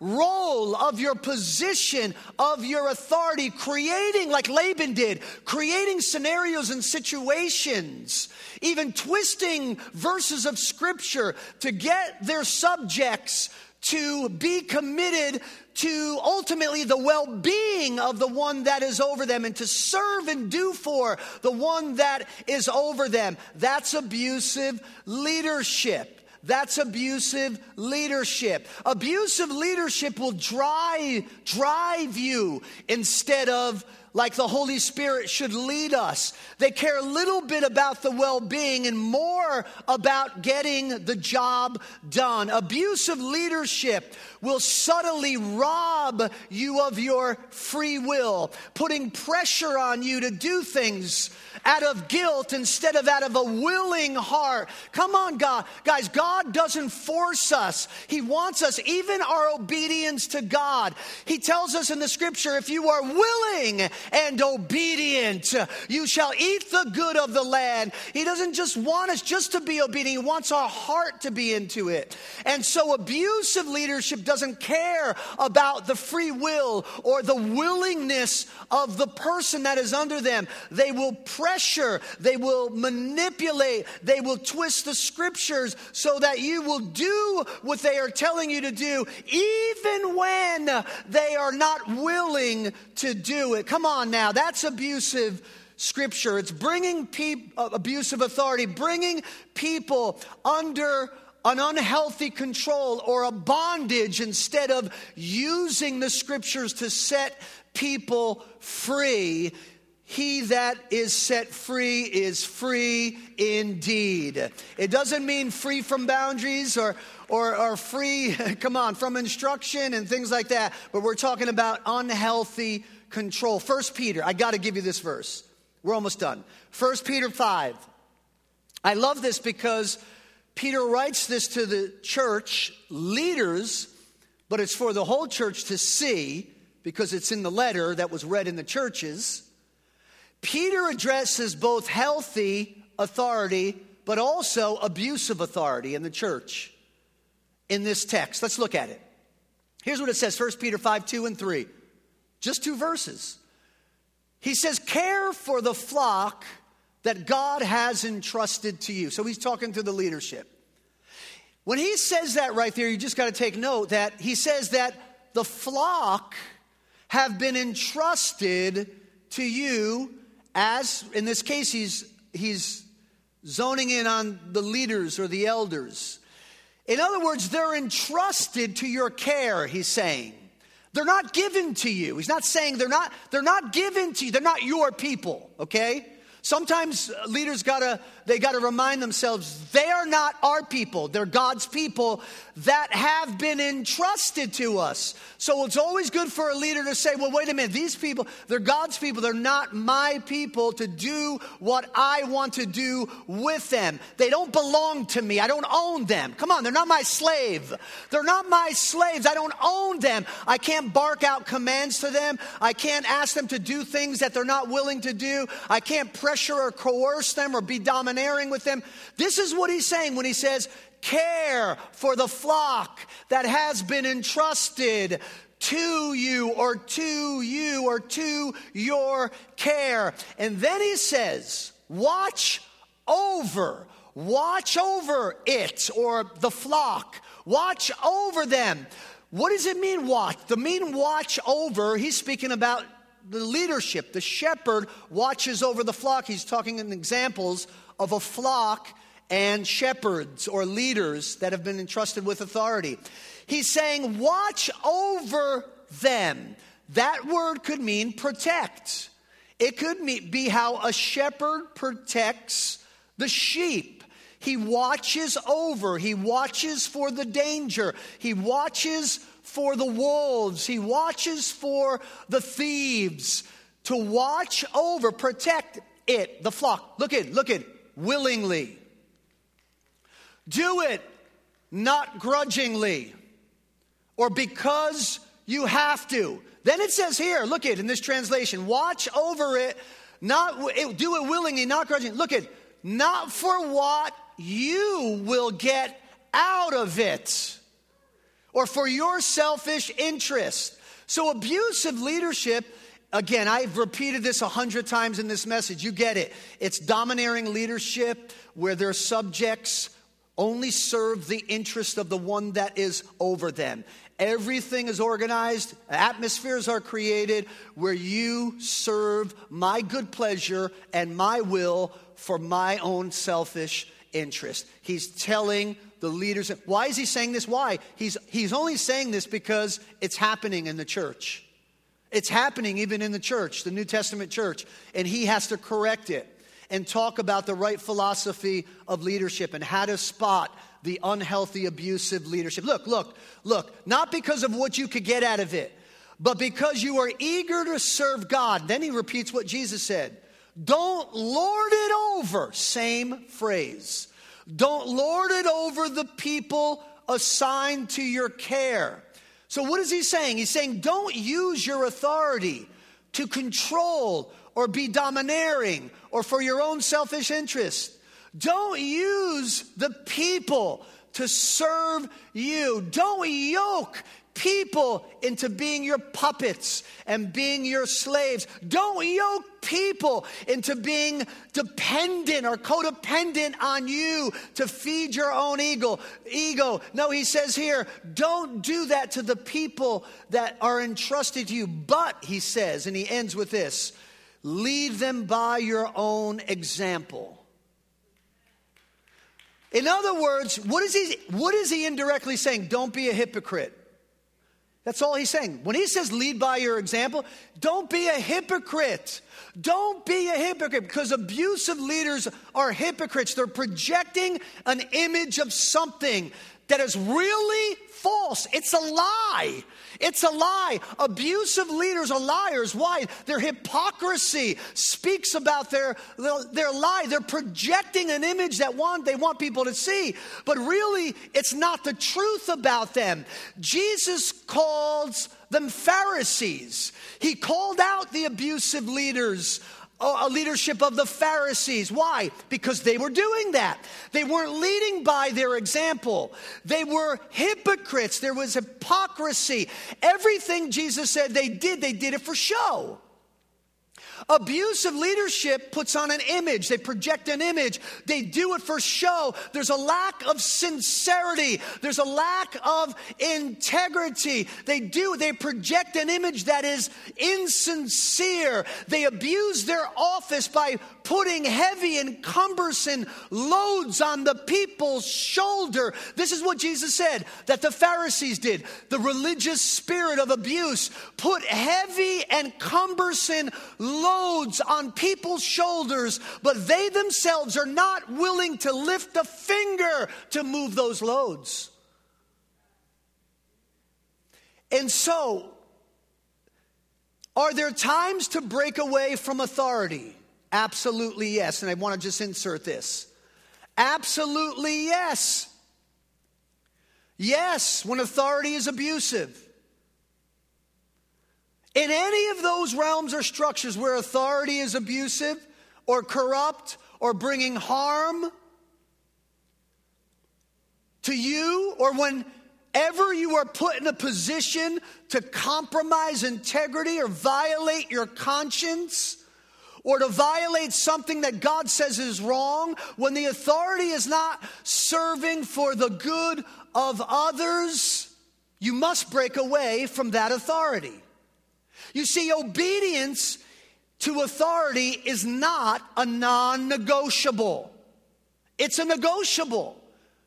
role, of your position, of your authority, creating, like Laban did, creating scenarios and situations, even twisting verses of Scripture to get their subjects to be committed to ultimately the well-being of the one that is over them and to serve and do for the one that is over them. That's abusive leadership. That's abusive leadership. Abusive leadership will drive, drive you instead of like the Holy Spirit should lead us. They care a little bit about the well-being and more about getting the job done. Abusive leadership will subtly rob you of your free will, putting pressure on you to do things out of guilt instead of out of a willing heart. Come on, God. Guys, God doesn't force us. He wants us, even our obedience to God. He tells us in the Scripture, if you are willing and obedient, you shall eat the good of the land. He doesn't just want us just to be obedient. He wants our heart to be into it. And so abusive leadership doesn't care about the free will or the willingness of the person that is under them. They will pressure, they will manipulate, they will twist the Scriptures so that you will do what they are telling you to do, even when they are not willing to do it. Come on now, that's abusive Scripture. It's bringing people, abusive authority, bringing people under an unhealthy control or a bondage instead of using the Scriptures to set people free. He that is set free is free indeed. It doesn't mean free from boundaries or, or, or free, come on, from instruction and things like that. But we're talking about unhealthy control. First Peter, I got to give you this verse. We're almost done. First Peter five. I love this because Peter writes this to the church leaders, but it's for the whole church to see because it's in the letter that was read in the churches. Peter addresses both healthy authority, but also abusive authority in the church in this text. Let's look at it. Here's what it says, First Peter five, two and three. Just two verses. He says, care for the flock that God has entrusted to you. So he's talking to the leadership. When he says that right there, you just got to take note that he says that the flock have been entrusted to you as, in this case, he's, he's zoning in on the leaders or the elders. In other words, they're entrusted to your care, he's saying. They're not given to you. He's not saying they're not, they're not given to you. They're not your people, okay? Sometimes leaders gotta, they gotta remind themselves they are not our people. They're God's people that have been entrusted to us. So it's always good for a leader to say, well, wait a minute, these people, they're God's people. They're not my people to do what I want to do with them. They don't belong to me. I don't own them. Come on, they're not my slave. They're not my slaves. I don't own them. I can't bark out commands to them. I can't ask them to do things that they're not willing to do. I can't pressure or coerce them or be domineering with them. This is what he's saying when he says, care for the flock that has been entrusted to you or to you or to your care. And then he says, watch over, watch over it or the flock. Watch over them. What does it mean, watch? The mean watch over, he's speaking about the leadership. The shepherd watches over the flock. He's talking in examples of a flock and shepherds or leaders that have been entrusted with authority. He's saying, watch over them. That word could mean protect. It could be how a shepherd protects the sheep. He watches over. He watches for the danger. He watches for the wolves. He watches for the thieves. To watch over, protect it, the flock. Look at, look at, willingly. Do it not grudgingly or because you have to. Then it says here, look at in this translation, watch over it, not do it willingly, not grudgingly. Look at, not for what you will get out of it or for your selfish interest. So abusive leadership, again, I've repeated this a hundred times in this message. You get it. It's domineering leadership where their subjects only serve the interest of the one that is over them. Everything is organized. Atmospheres are created where you serve my good pleasure and my will for my own selfish interest. He's telling the leaders. Why is he saying this? Why? He's, he's only saying this because it's happening in the church. It's happening even in the church, the New Testament church. And he has to correct it and talk about the right philosophy of leadership and how to spot the unhealthy, abusive leadership. Look, look, look, not because of what you could get out of it, but because you are eager to serve God. Then he repeats what Jesus said. Don't lord it over. Same phrase. Don't lord it over the people assigned to your care. So what is he saying? He's saying don't use your authority to control or be domineering or for your own selfish interest. Don't use the people to serve you. Don't yoke people into being your puppets and being your slaves. Don't yoke people into being dependent or codependent on you to feed your own ego. Ego. No, he says here, don't do that to the people that are entrusted to you. But, he says, and he ends with this, lead them by your own example. In other words, what is he, what is he indirectly saying? Don't be a hypocrite. That's all he's saying. When he says lead by your example, don't be a hypocrite. Don't be a hypocrite because abusive leaders are hypocrites. They're projecting an image of something that is really false. It's a lie. It's a lie. Abusive leaders are liars. Why? Their hypocrisy speaks about their, their lie. They're projecting an image that want, they want people to see. But really, it's not the truth about them. Jesus calls them Pharisees. He called out the abusive leaders, a leadership of the Pharisees. Why? Because they were doing that. They weren't leading by their example. They were hypocrites. There was hypocrisy. Everything Jesus said they did, they did it for show. Abusive leadership puts on an image. They project an image. They do it for show. There's a lack of sincerity. There's a lack of integrity. They do. They project an image that is insincere. They abuse their office by putting heavy and cumbersome loads on the people's shoulder. This is what Jesus said that the Pharisees did. The religious spirit of abuse put heavy and cumbersome loads on people's shoulders, but they themselves are not willing to lift a finger to move those loads. And so, are there times to break away from authority? Absolutely yes. And I want to just insert this. Absolutely yes. Yes, when authority is abusive. In any of those realms or structures where authority is abusive or corrupt or bringing harm to you, or whenever you are put in a position to compromise integrity or violate your conscience, or to violate something that God says is wrong, when the authority is not serving for the good of others, you must break away from that authority. You see, obedience to authority is not a non-negotiable. It's a negotiable.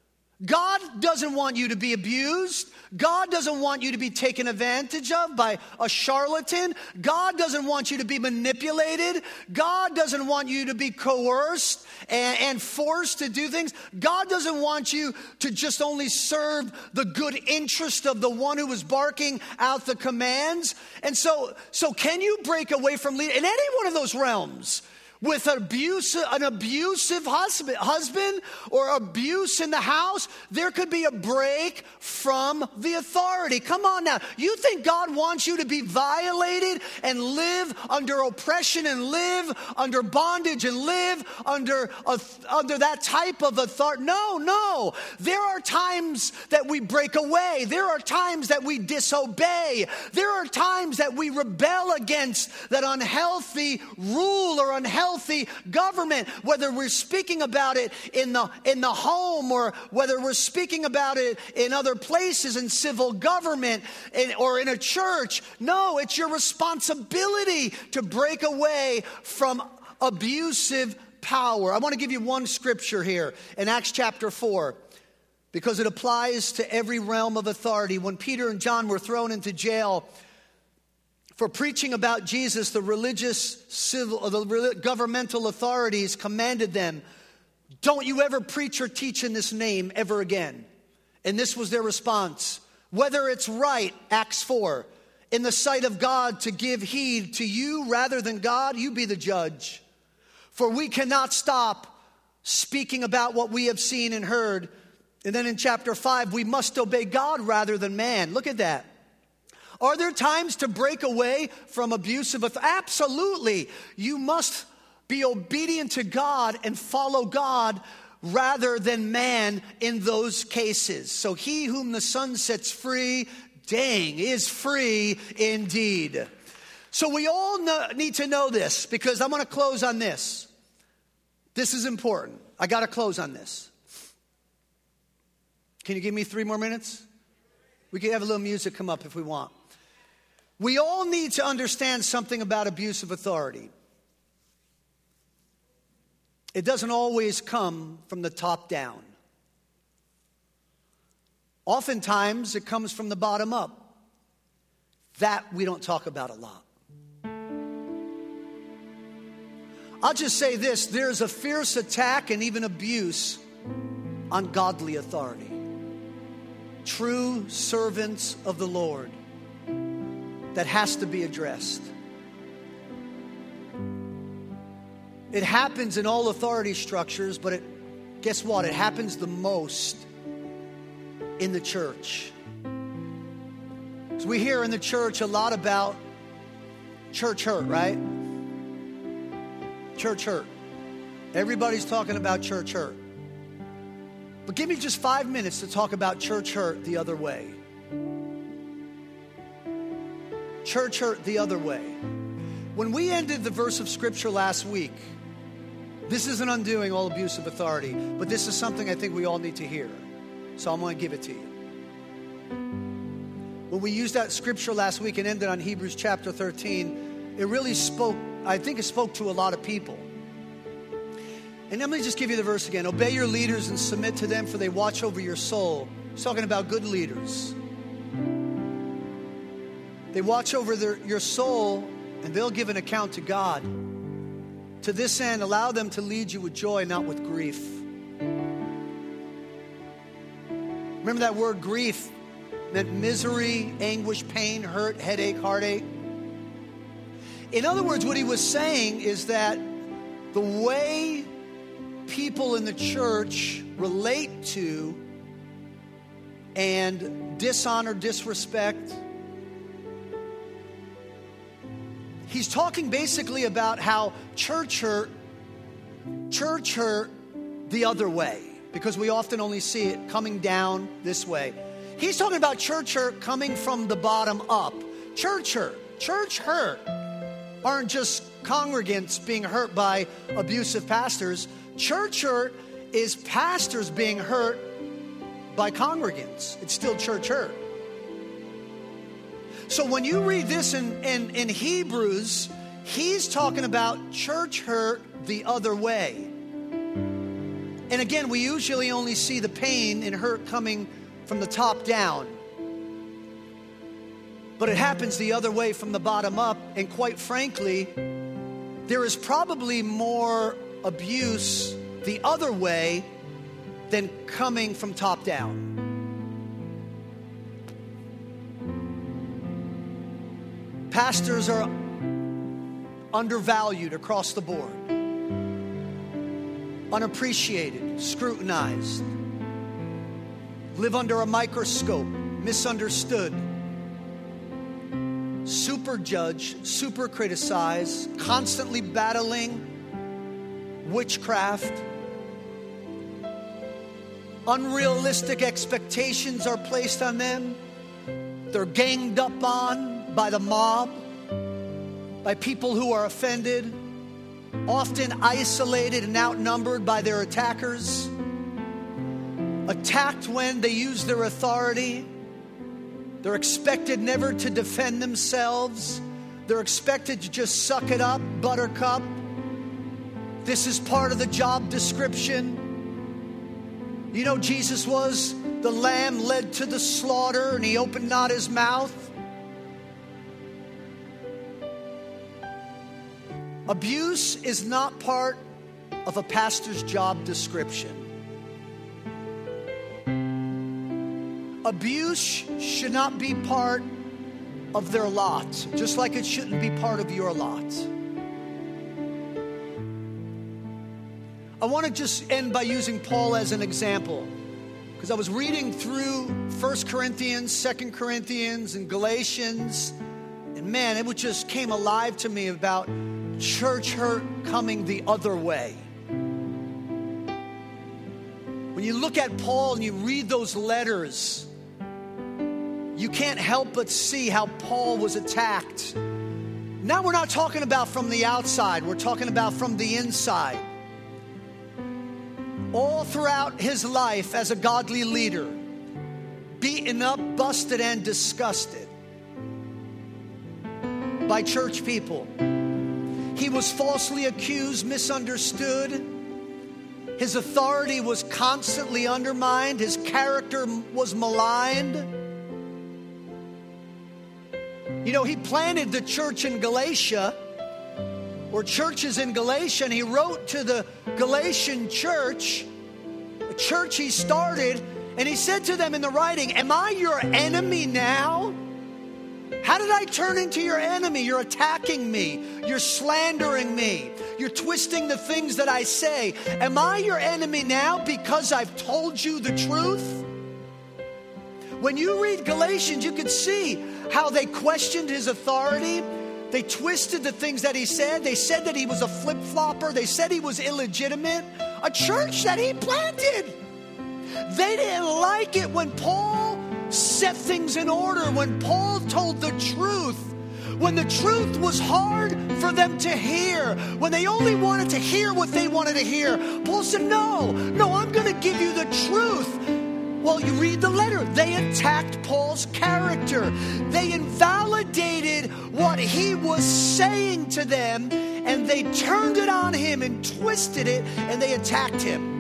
God doesn't want you to be abused. God doesn't want you to be taken advantage of by a charlatan. God doesn't want you to be manipulated. God doesn't want you to be coerced and, and forced to do things. God doesn't want you to just only serve the good interest of the one who is barking out the commands. And so, so can you break away from leader in any one of those realms? With abuse, an abusive husband, husband or abuse in the house, there could be a break from the authority. Come on now. You think God wants you to be violated and live under oppression and live under bondage and live under, uh, under that type of authority? No, no. There are times that we break away. There are times that we disobey. There are times that we rebel against that unhealthy rule or unhealthy Healthy government, whether we're speaking about it in the in the home or whether we're speaking about it in other places in civil government in, or in a church. No, it's your responsibility to break away from abusive power. I want to give you one scripture here in Acts chapter four, because it applies to every realm of authority. When Peter and John were thrown into jail for preaching about Jesus, the religious, civil, the governmental authorities commanded them, don't you ever preach or teach in this name ever again. And this was their response. Whether it's right, Acts four, in the sight of God to give heed to you rather than God, you be the judge. For we cannot stop speaking about what we have seen and heard. And then in chapter five, we must obey God rather than man. Look at that. Are there times to break away from abusive authority? Absolutely. You must be obedient to God and follow God rather than man in those cases. So he whom the Son sets free, dang, is free indeed. So we all know, need to know this, because I'm going to close on this. This is important. I got to close on this. Can you give me three more minutes? We can have a little music come up if we want. We all need to understand something about abusive authority. It doesn't always come from the top down. Oftentimes, it comes from the bottom up. That we don't talk about a lot. I'll just say this, there's a fierce attack and even abuse on godly authority. true servants of the Lord that has to be addressed. It happens in all authority structures, but it, guess what? It happens the most in the church. So we hear in the church a lot about church hurt, right? Church hurt. Everybody's talking about church hurt. But give me just five minutes to talk about church hurt the other way. Church hurt the other way. When we ended the verse of Scripture last week, this isn't undoing all abuse of authority, but this is something I think we all need to hear. So I'm going to give it to you. When we used that Scripture last week and ended on Hebrews chapter thirteen, it really spoke, I think it spoke to a lot of people. And let me just give you the verse again. Obey your leaders and submit to them, for they watch over your soul. He's talking about good leaders. They watch over their, your soul, and they'll give an account to God. To this end, allow them to lead you with joy, not with grief. Remember that word grief meant misery, anguish, pain, hurt, headache, heartache. In other words, what he was saying is that the way people in the church relate to and dishonor, disrespect. He's talking basically about how church hurt, church hurt the other way, because we often only see it coming down this way. He's talking about church hurt coming from the bottom up. Church hurt, church hurt aren't just congregants being hurt by abusive pastors. Church hurt is pastors being hurt by congregants. It's still church hurt. So when you read this in, in, in Hebrews, he's talking about church hurt the other way. And again, we usually only see the pain and hurt coming from the top down. But it happens the other way from the bottom up. And quite frankly, there is probably more abuse the other way than coming from top down. Pastors are undervalued across the board, unappreciated, scrutinized, live under a microscope, misunderstood, super judged, super criticized, constantly battling witchcraft. Unrealistic expectations are placed on them. They're ganged up on by the mob, by people who are offended, often isolated and outnumbered by their attackers, attacked when they use their authority. They're expected never to defend themselves. They're expected to just suck it up, buttercup. This is part of the job description. You know, Jesus was the lamb led to the slaughter, and he opened not his mouth. Abuse is not part of a pastor's job description. Abuse should not be part of their lot, just like it shouldn't be part of your lot. I want to just end by using Paul as an example, because I was reading through First Corinthians, Second Corinthians, and Galatians, and man, it just came alive to me about church hurt coming the other way. When you look at Paul and you read those letters, you can't help but see how Paul was attacked. Now we're not talking about from the outside, we're talking about from the inside. All throughout his life as a godly leader, beaten up, busted, and disgusted by church people. He was falsely accused, misunderstood. His authority was constantly undermined. His character was maligned. You know, he planted the church in Galatia, or churches in Galatia, and he wrote to the Galatian church, a church he started, And he said to them in the writing, am I your enemy now? How did I turn into your enemy? You're attacking me. You're slandering me. You're twisting the things that I say. Am I your enemy now because I've told you the truth? When you read Galatians, you can see how they questioned his authority. They twisted the things that he said. They said that he was a flip-flopper. They said he was illegitimate. A church that he planted. They didn't like it when Paul set things in order, when Paul told the truth, when the truth was hard for them to hear, when they only wanted to hear what they wanted to hear. Paul said, no, no, I'm going to give you the truth. Well, you read the letter. They attacked Paul's character. They invalidated what he was saying to them, and they turned it on him and twisted it, and they attacked him.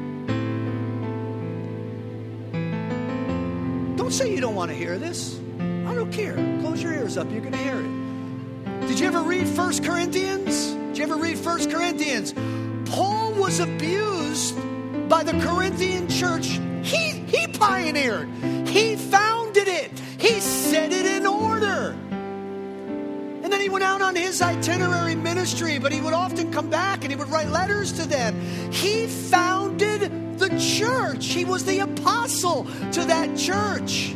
Don't say you don't want to hear this. I don't care. Close your ears up. You're going to hear it. Did you ever read First Corinthians? Did you ever read First Corinthians? Paul was abused by the Corinthian church. He, he pioneered. He founded it. He set it in order. And then he went out on his itinerary ministry, but he would often come back and he would write letters to them. He founded the church. He was the apostle to that church.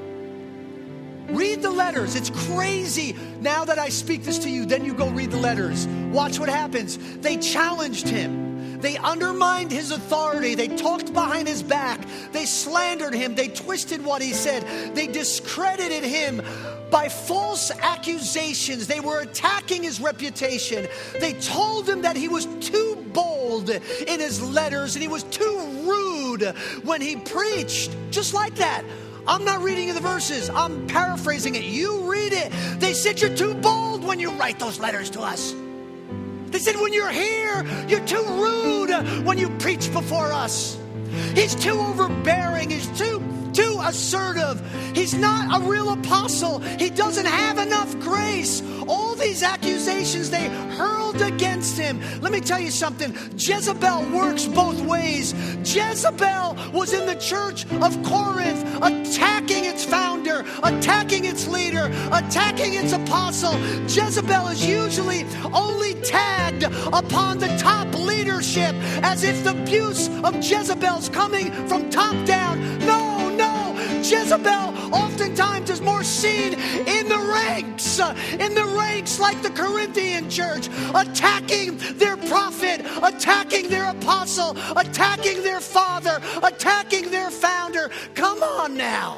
Read the letters. It's crazy. Now that I speak this to you, then you go read the letters. Watch what happens. They challenged him. They undermined his authority. They talked behind his back. They slandered him. They twisted what he said. They discredited him by false accusations. They were attacking his reputation. They told him that he was too bold in his letters and he was too rude when he preached. Just like that. I'm not reading the verses. I'm paraphrasing it. You read it. They said you're too bold when you write those letters to us. They said when you're here, you're too rude when you preach before us. He's too overbearing. He's too, too assertive. He's not a real apostle. He doesn't have enough grace. All these accusations they hurled against him. Let me tell you something. Jezebel works both ways. Jezebel was in the church of Corinth, attacking its founder, attacking its leader, attacking its apostle. Jezebel is usually only tagged upon the top leadership, as if the abuse of Jezebel's coming from top down. No, no. Jezebel oftentimes is more seen in the ranks, in the ranks like the Corinthian church, attacking their prophet, attacking their apostle, attacking their father, attacking their founder. Come on now.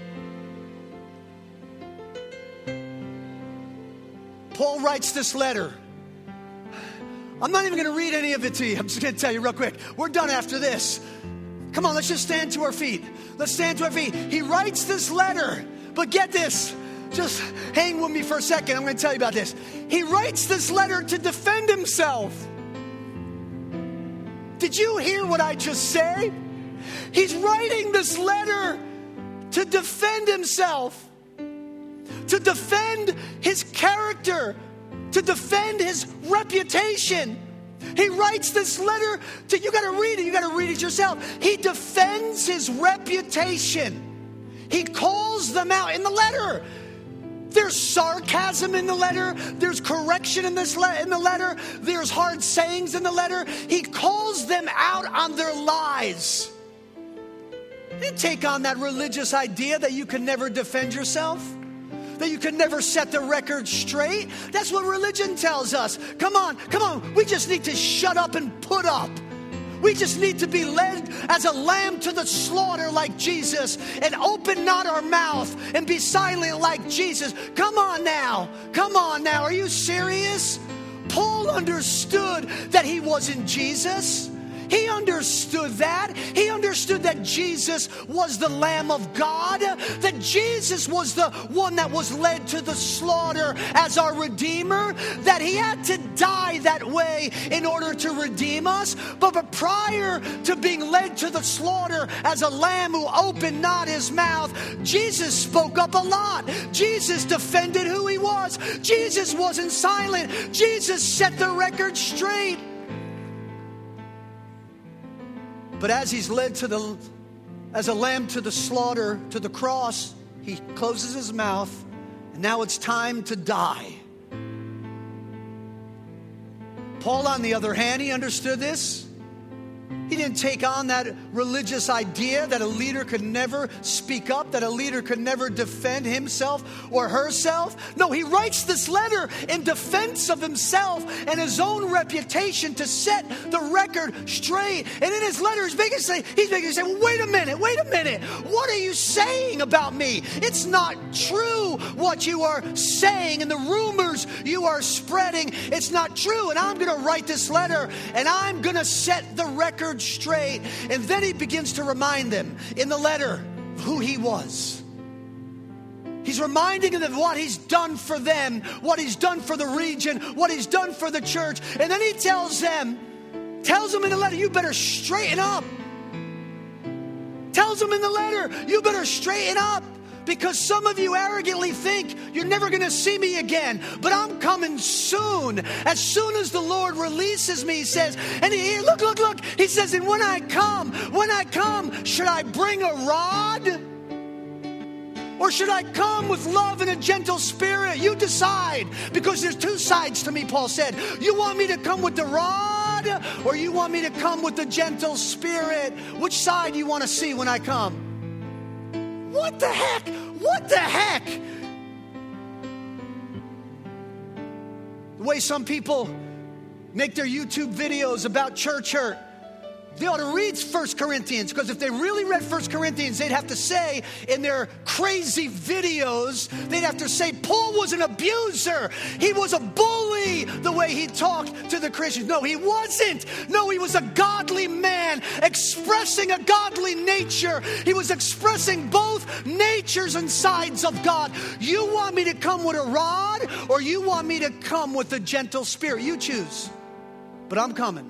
Paul writes this letter. I'm not even going to read any of it to you. I'm just going to tell you real quick. We're done after this. Come on, let's just stand to our feet. Let's stand to our feet. He writes this letter, but get this. Just hang with me for a second. I'm going to tell you about this. He writes this letter to defend himself. Did you hear what I just said? He's writing this letter to defend himself, to defend his character, to defend his reputation. He writes this letter to, you got to read it, you got to read it yourself. He defends his reputation. He calls them out in the letter. There's sarcasm in the letter. There's correction in this le- in the letter. There's hard sayings in the letter. He calls them out on their lies. He didn't take on that religious idea that you can never defend yourself, that you can never set the record straight. That's what religion tells us. Come on, come on. We just need to shut up and put up. We just need to be led as a lamb to the slaughter like Jesus, and open not our mouth and be silent like Jesus. Come on now. Come on now. Are you serious? Paul understood that he wasn't Jesus. He understood that. He understood that Jesus was the Lamb of God, that Jesus was the one that was led to the slaughter as our Redeemer, that he had to die that way in order to redeem us. But, but prior to being led to the slaughter as a lamb who opened not his mouth, Jesus spoke up a lot. Jesus defended who he was. Jesus wasn't silent. Jesus set the record straight. But as he's led to the as a lamb to the slaughter, to the cross. He closes his mouth, and now it's time to die. Paul, on the other hand, he understood this. He didn't take on that religious idea that a leader could never speak up, that a leader could never defend himself or herself. No, he writes this letter in defense of himself and his own reputation to set the record straight. And in his letter, he's making say, he's making say, well, wait a minute, wait a minute. What are you saying about me? It's not true what you are saying and the rumors you are spreading. It's not true. And I'm going to write this letter and I'm going to set the record straight. And then he begins to remind them in the letter who he was. He's reminding them of what he's done for them, what he's done for the region, what he's done for the church. And then he tells them, tells them in the letter, you better straighten up. Tells them in the letter, you better straighten up. Because some of you arrogantly think you're never going to see me again. But I'm coming soon. As soon as the Lord releases me, he says, and he, look, look, look. He says, and when I come, when I come, should I bring a rod? Or should I come with love and a gentle spirit? You decide. Because there's two sides to me, Paul said. You want me to come with the rod? Or you want me to come with the gentle spirit? Which side do you want to see when I come? What the heck? What the heck? The way some people make their YouTube videos about church hurt. They ought to read First Corinthians, because if they really read First Corinthians, they'd have to say in their crazy videos, they'd have to say Paul was an abuser. He was a bully the way he talked to the Christians. No, he wasn't. No, he was a godly man expressing a godly nature. He was expressing both natures and sides of God. You want me to come with a rod, or you want me to come with a gentle spirit? You choose. But I'm coming.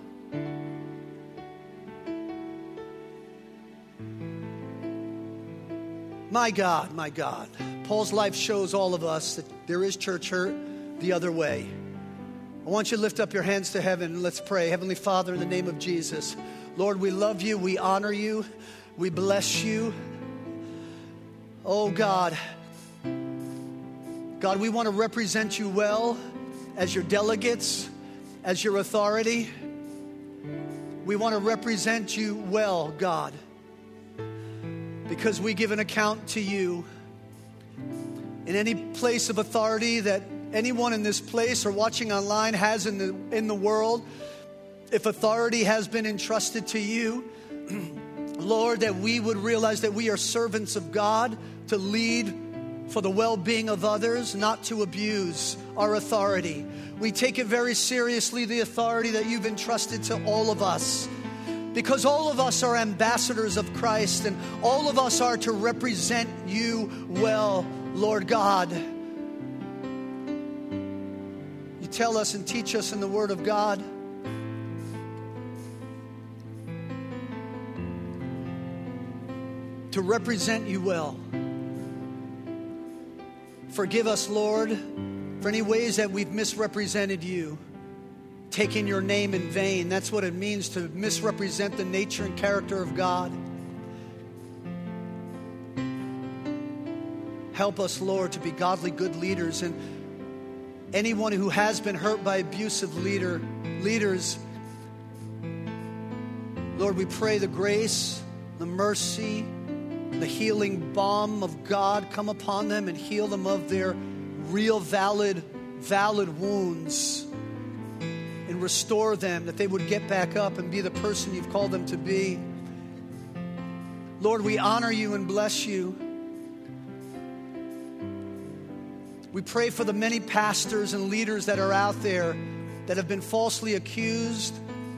My God, my God. Paul's life shows all of us that there is church hurt the other way. I want you to lift up your hands to heaven and let's pray. Heavenly Father, in the name of Jesus, Lord, we love you, we honor you, we bless you. Oh God, God, we want to represent you well as your delegates, as your authority. We want to represent you well, God, because we give an account to you. In any place of authority that anyone in this place or watching online has in the in the world, if authority has been entrusted to you, Lord, that we would realize that we are servants of God to lead for the well-being of others, not to abuse our authority. We take it very seriously, the authority that you've entrusted to all of us. Because all of us are ambassadors of Christ, and all of us are to represent you well, Lord God. You tell us and teach us in the Word of God. To represent you well. Forgive us, Lord, for any ways that we've misrepresented you. Taking your name in vain. That's what it means to misrepresent the nature and character of God. Help us, Lord, to be godly, good leaders. And anyone who has been hurt by abusive leader, leaders, Lord, we pray the grace, the mercy, the healing balm of God come upon them and heal them of their real, valid, valid wounds. And restore them, that they would get back up and be the person you've called them to be. Lord, we honor you and bless you. We pray for the many pastors and leaders that are out there that have been falsely accused,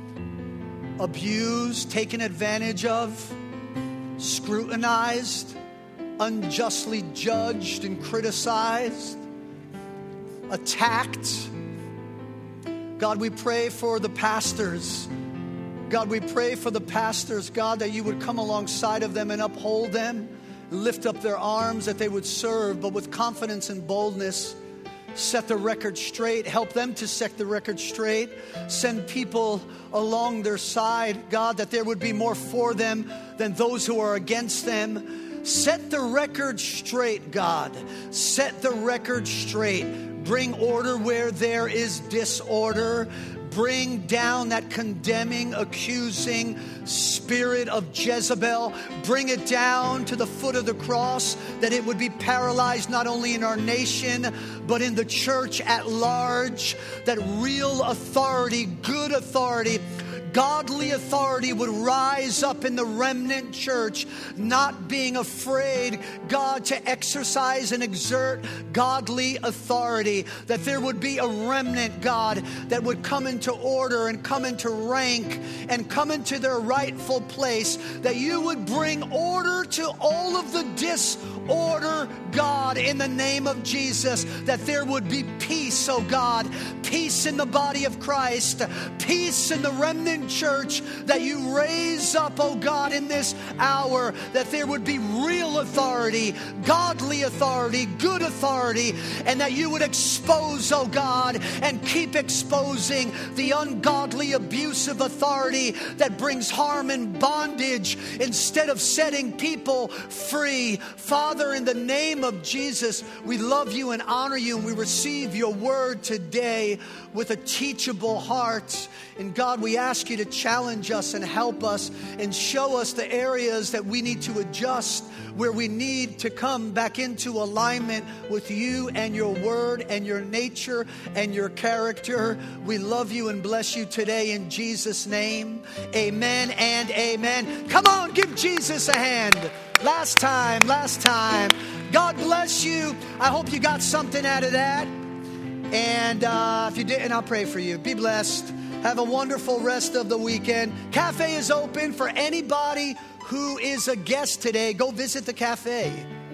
abused, taken advantage of, scrutinized, unjustly judged and criticized, attacked. God, we pray for the pastors. God, we pray for the pastors, God, that you would come alongside of them and uphold them, lift up their arms, that they would serve, but with confidence and boldness, set the record straight. Help them to set the record straight. Send people along their side, God, that there would be more for them than those who are against them. Set the record straight, God. Set the record straight. Bring order where there is disorder. Bring down that condemning, accusing spirit of Jezebel. Bring it down to the foot of the cross, that it would be paralyzed not only in our nation, but in the church at large. That real authority, good authority, godly authority would rise up in the remnant church, not being afraid, God, to exercise and exert godly authority. That there would be a remnant, God, that would come into order and come into rank and come into their rightful place. That you would bring order to all of the disorder, God, in the name of Jesus. That there would be peace, oh God, peace in the body of Christ, peace in the remnant church that you raise up, oh God, in this hour. That there would be real authority, godly authority, good authority, and that you would expose, oh God, and keep exposing the ungodly, abusive authority that brings harm and bondage instead of setting people free. Father, in the name of Jesus, we love you and honor you, and we receive your word today with a teachable heart. And God, we ask you to challenge us and help us and show us the areas that we need to adjust, where we need to come back into alignment with you and your word and your nature and your character. We love you and bless you today in Jesus' name. Amen and amen. Come on, give Jesus a hand. Last time, last time. God bless you. I hope you got something out of that. And uh, if you didn't, I'll pray for you. Be blessed. Have a wonderful rest of the weekend. Cafe is open for anybody who is a guest today. Go visit the cafe.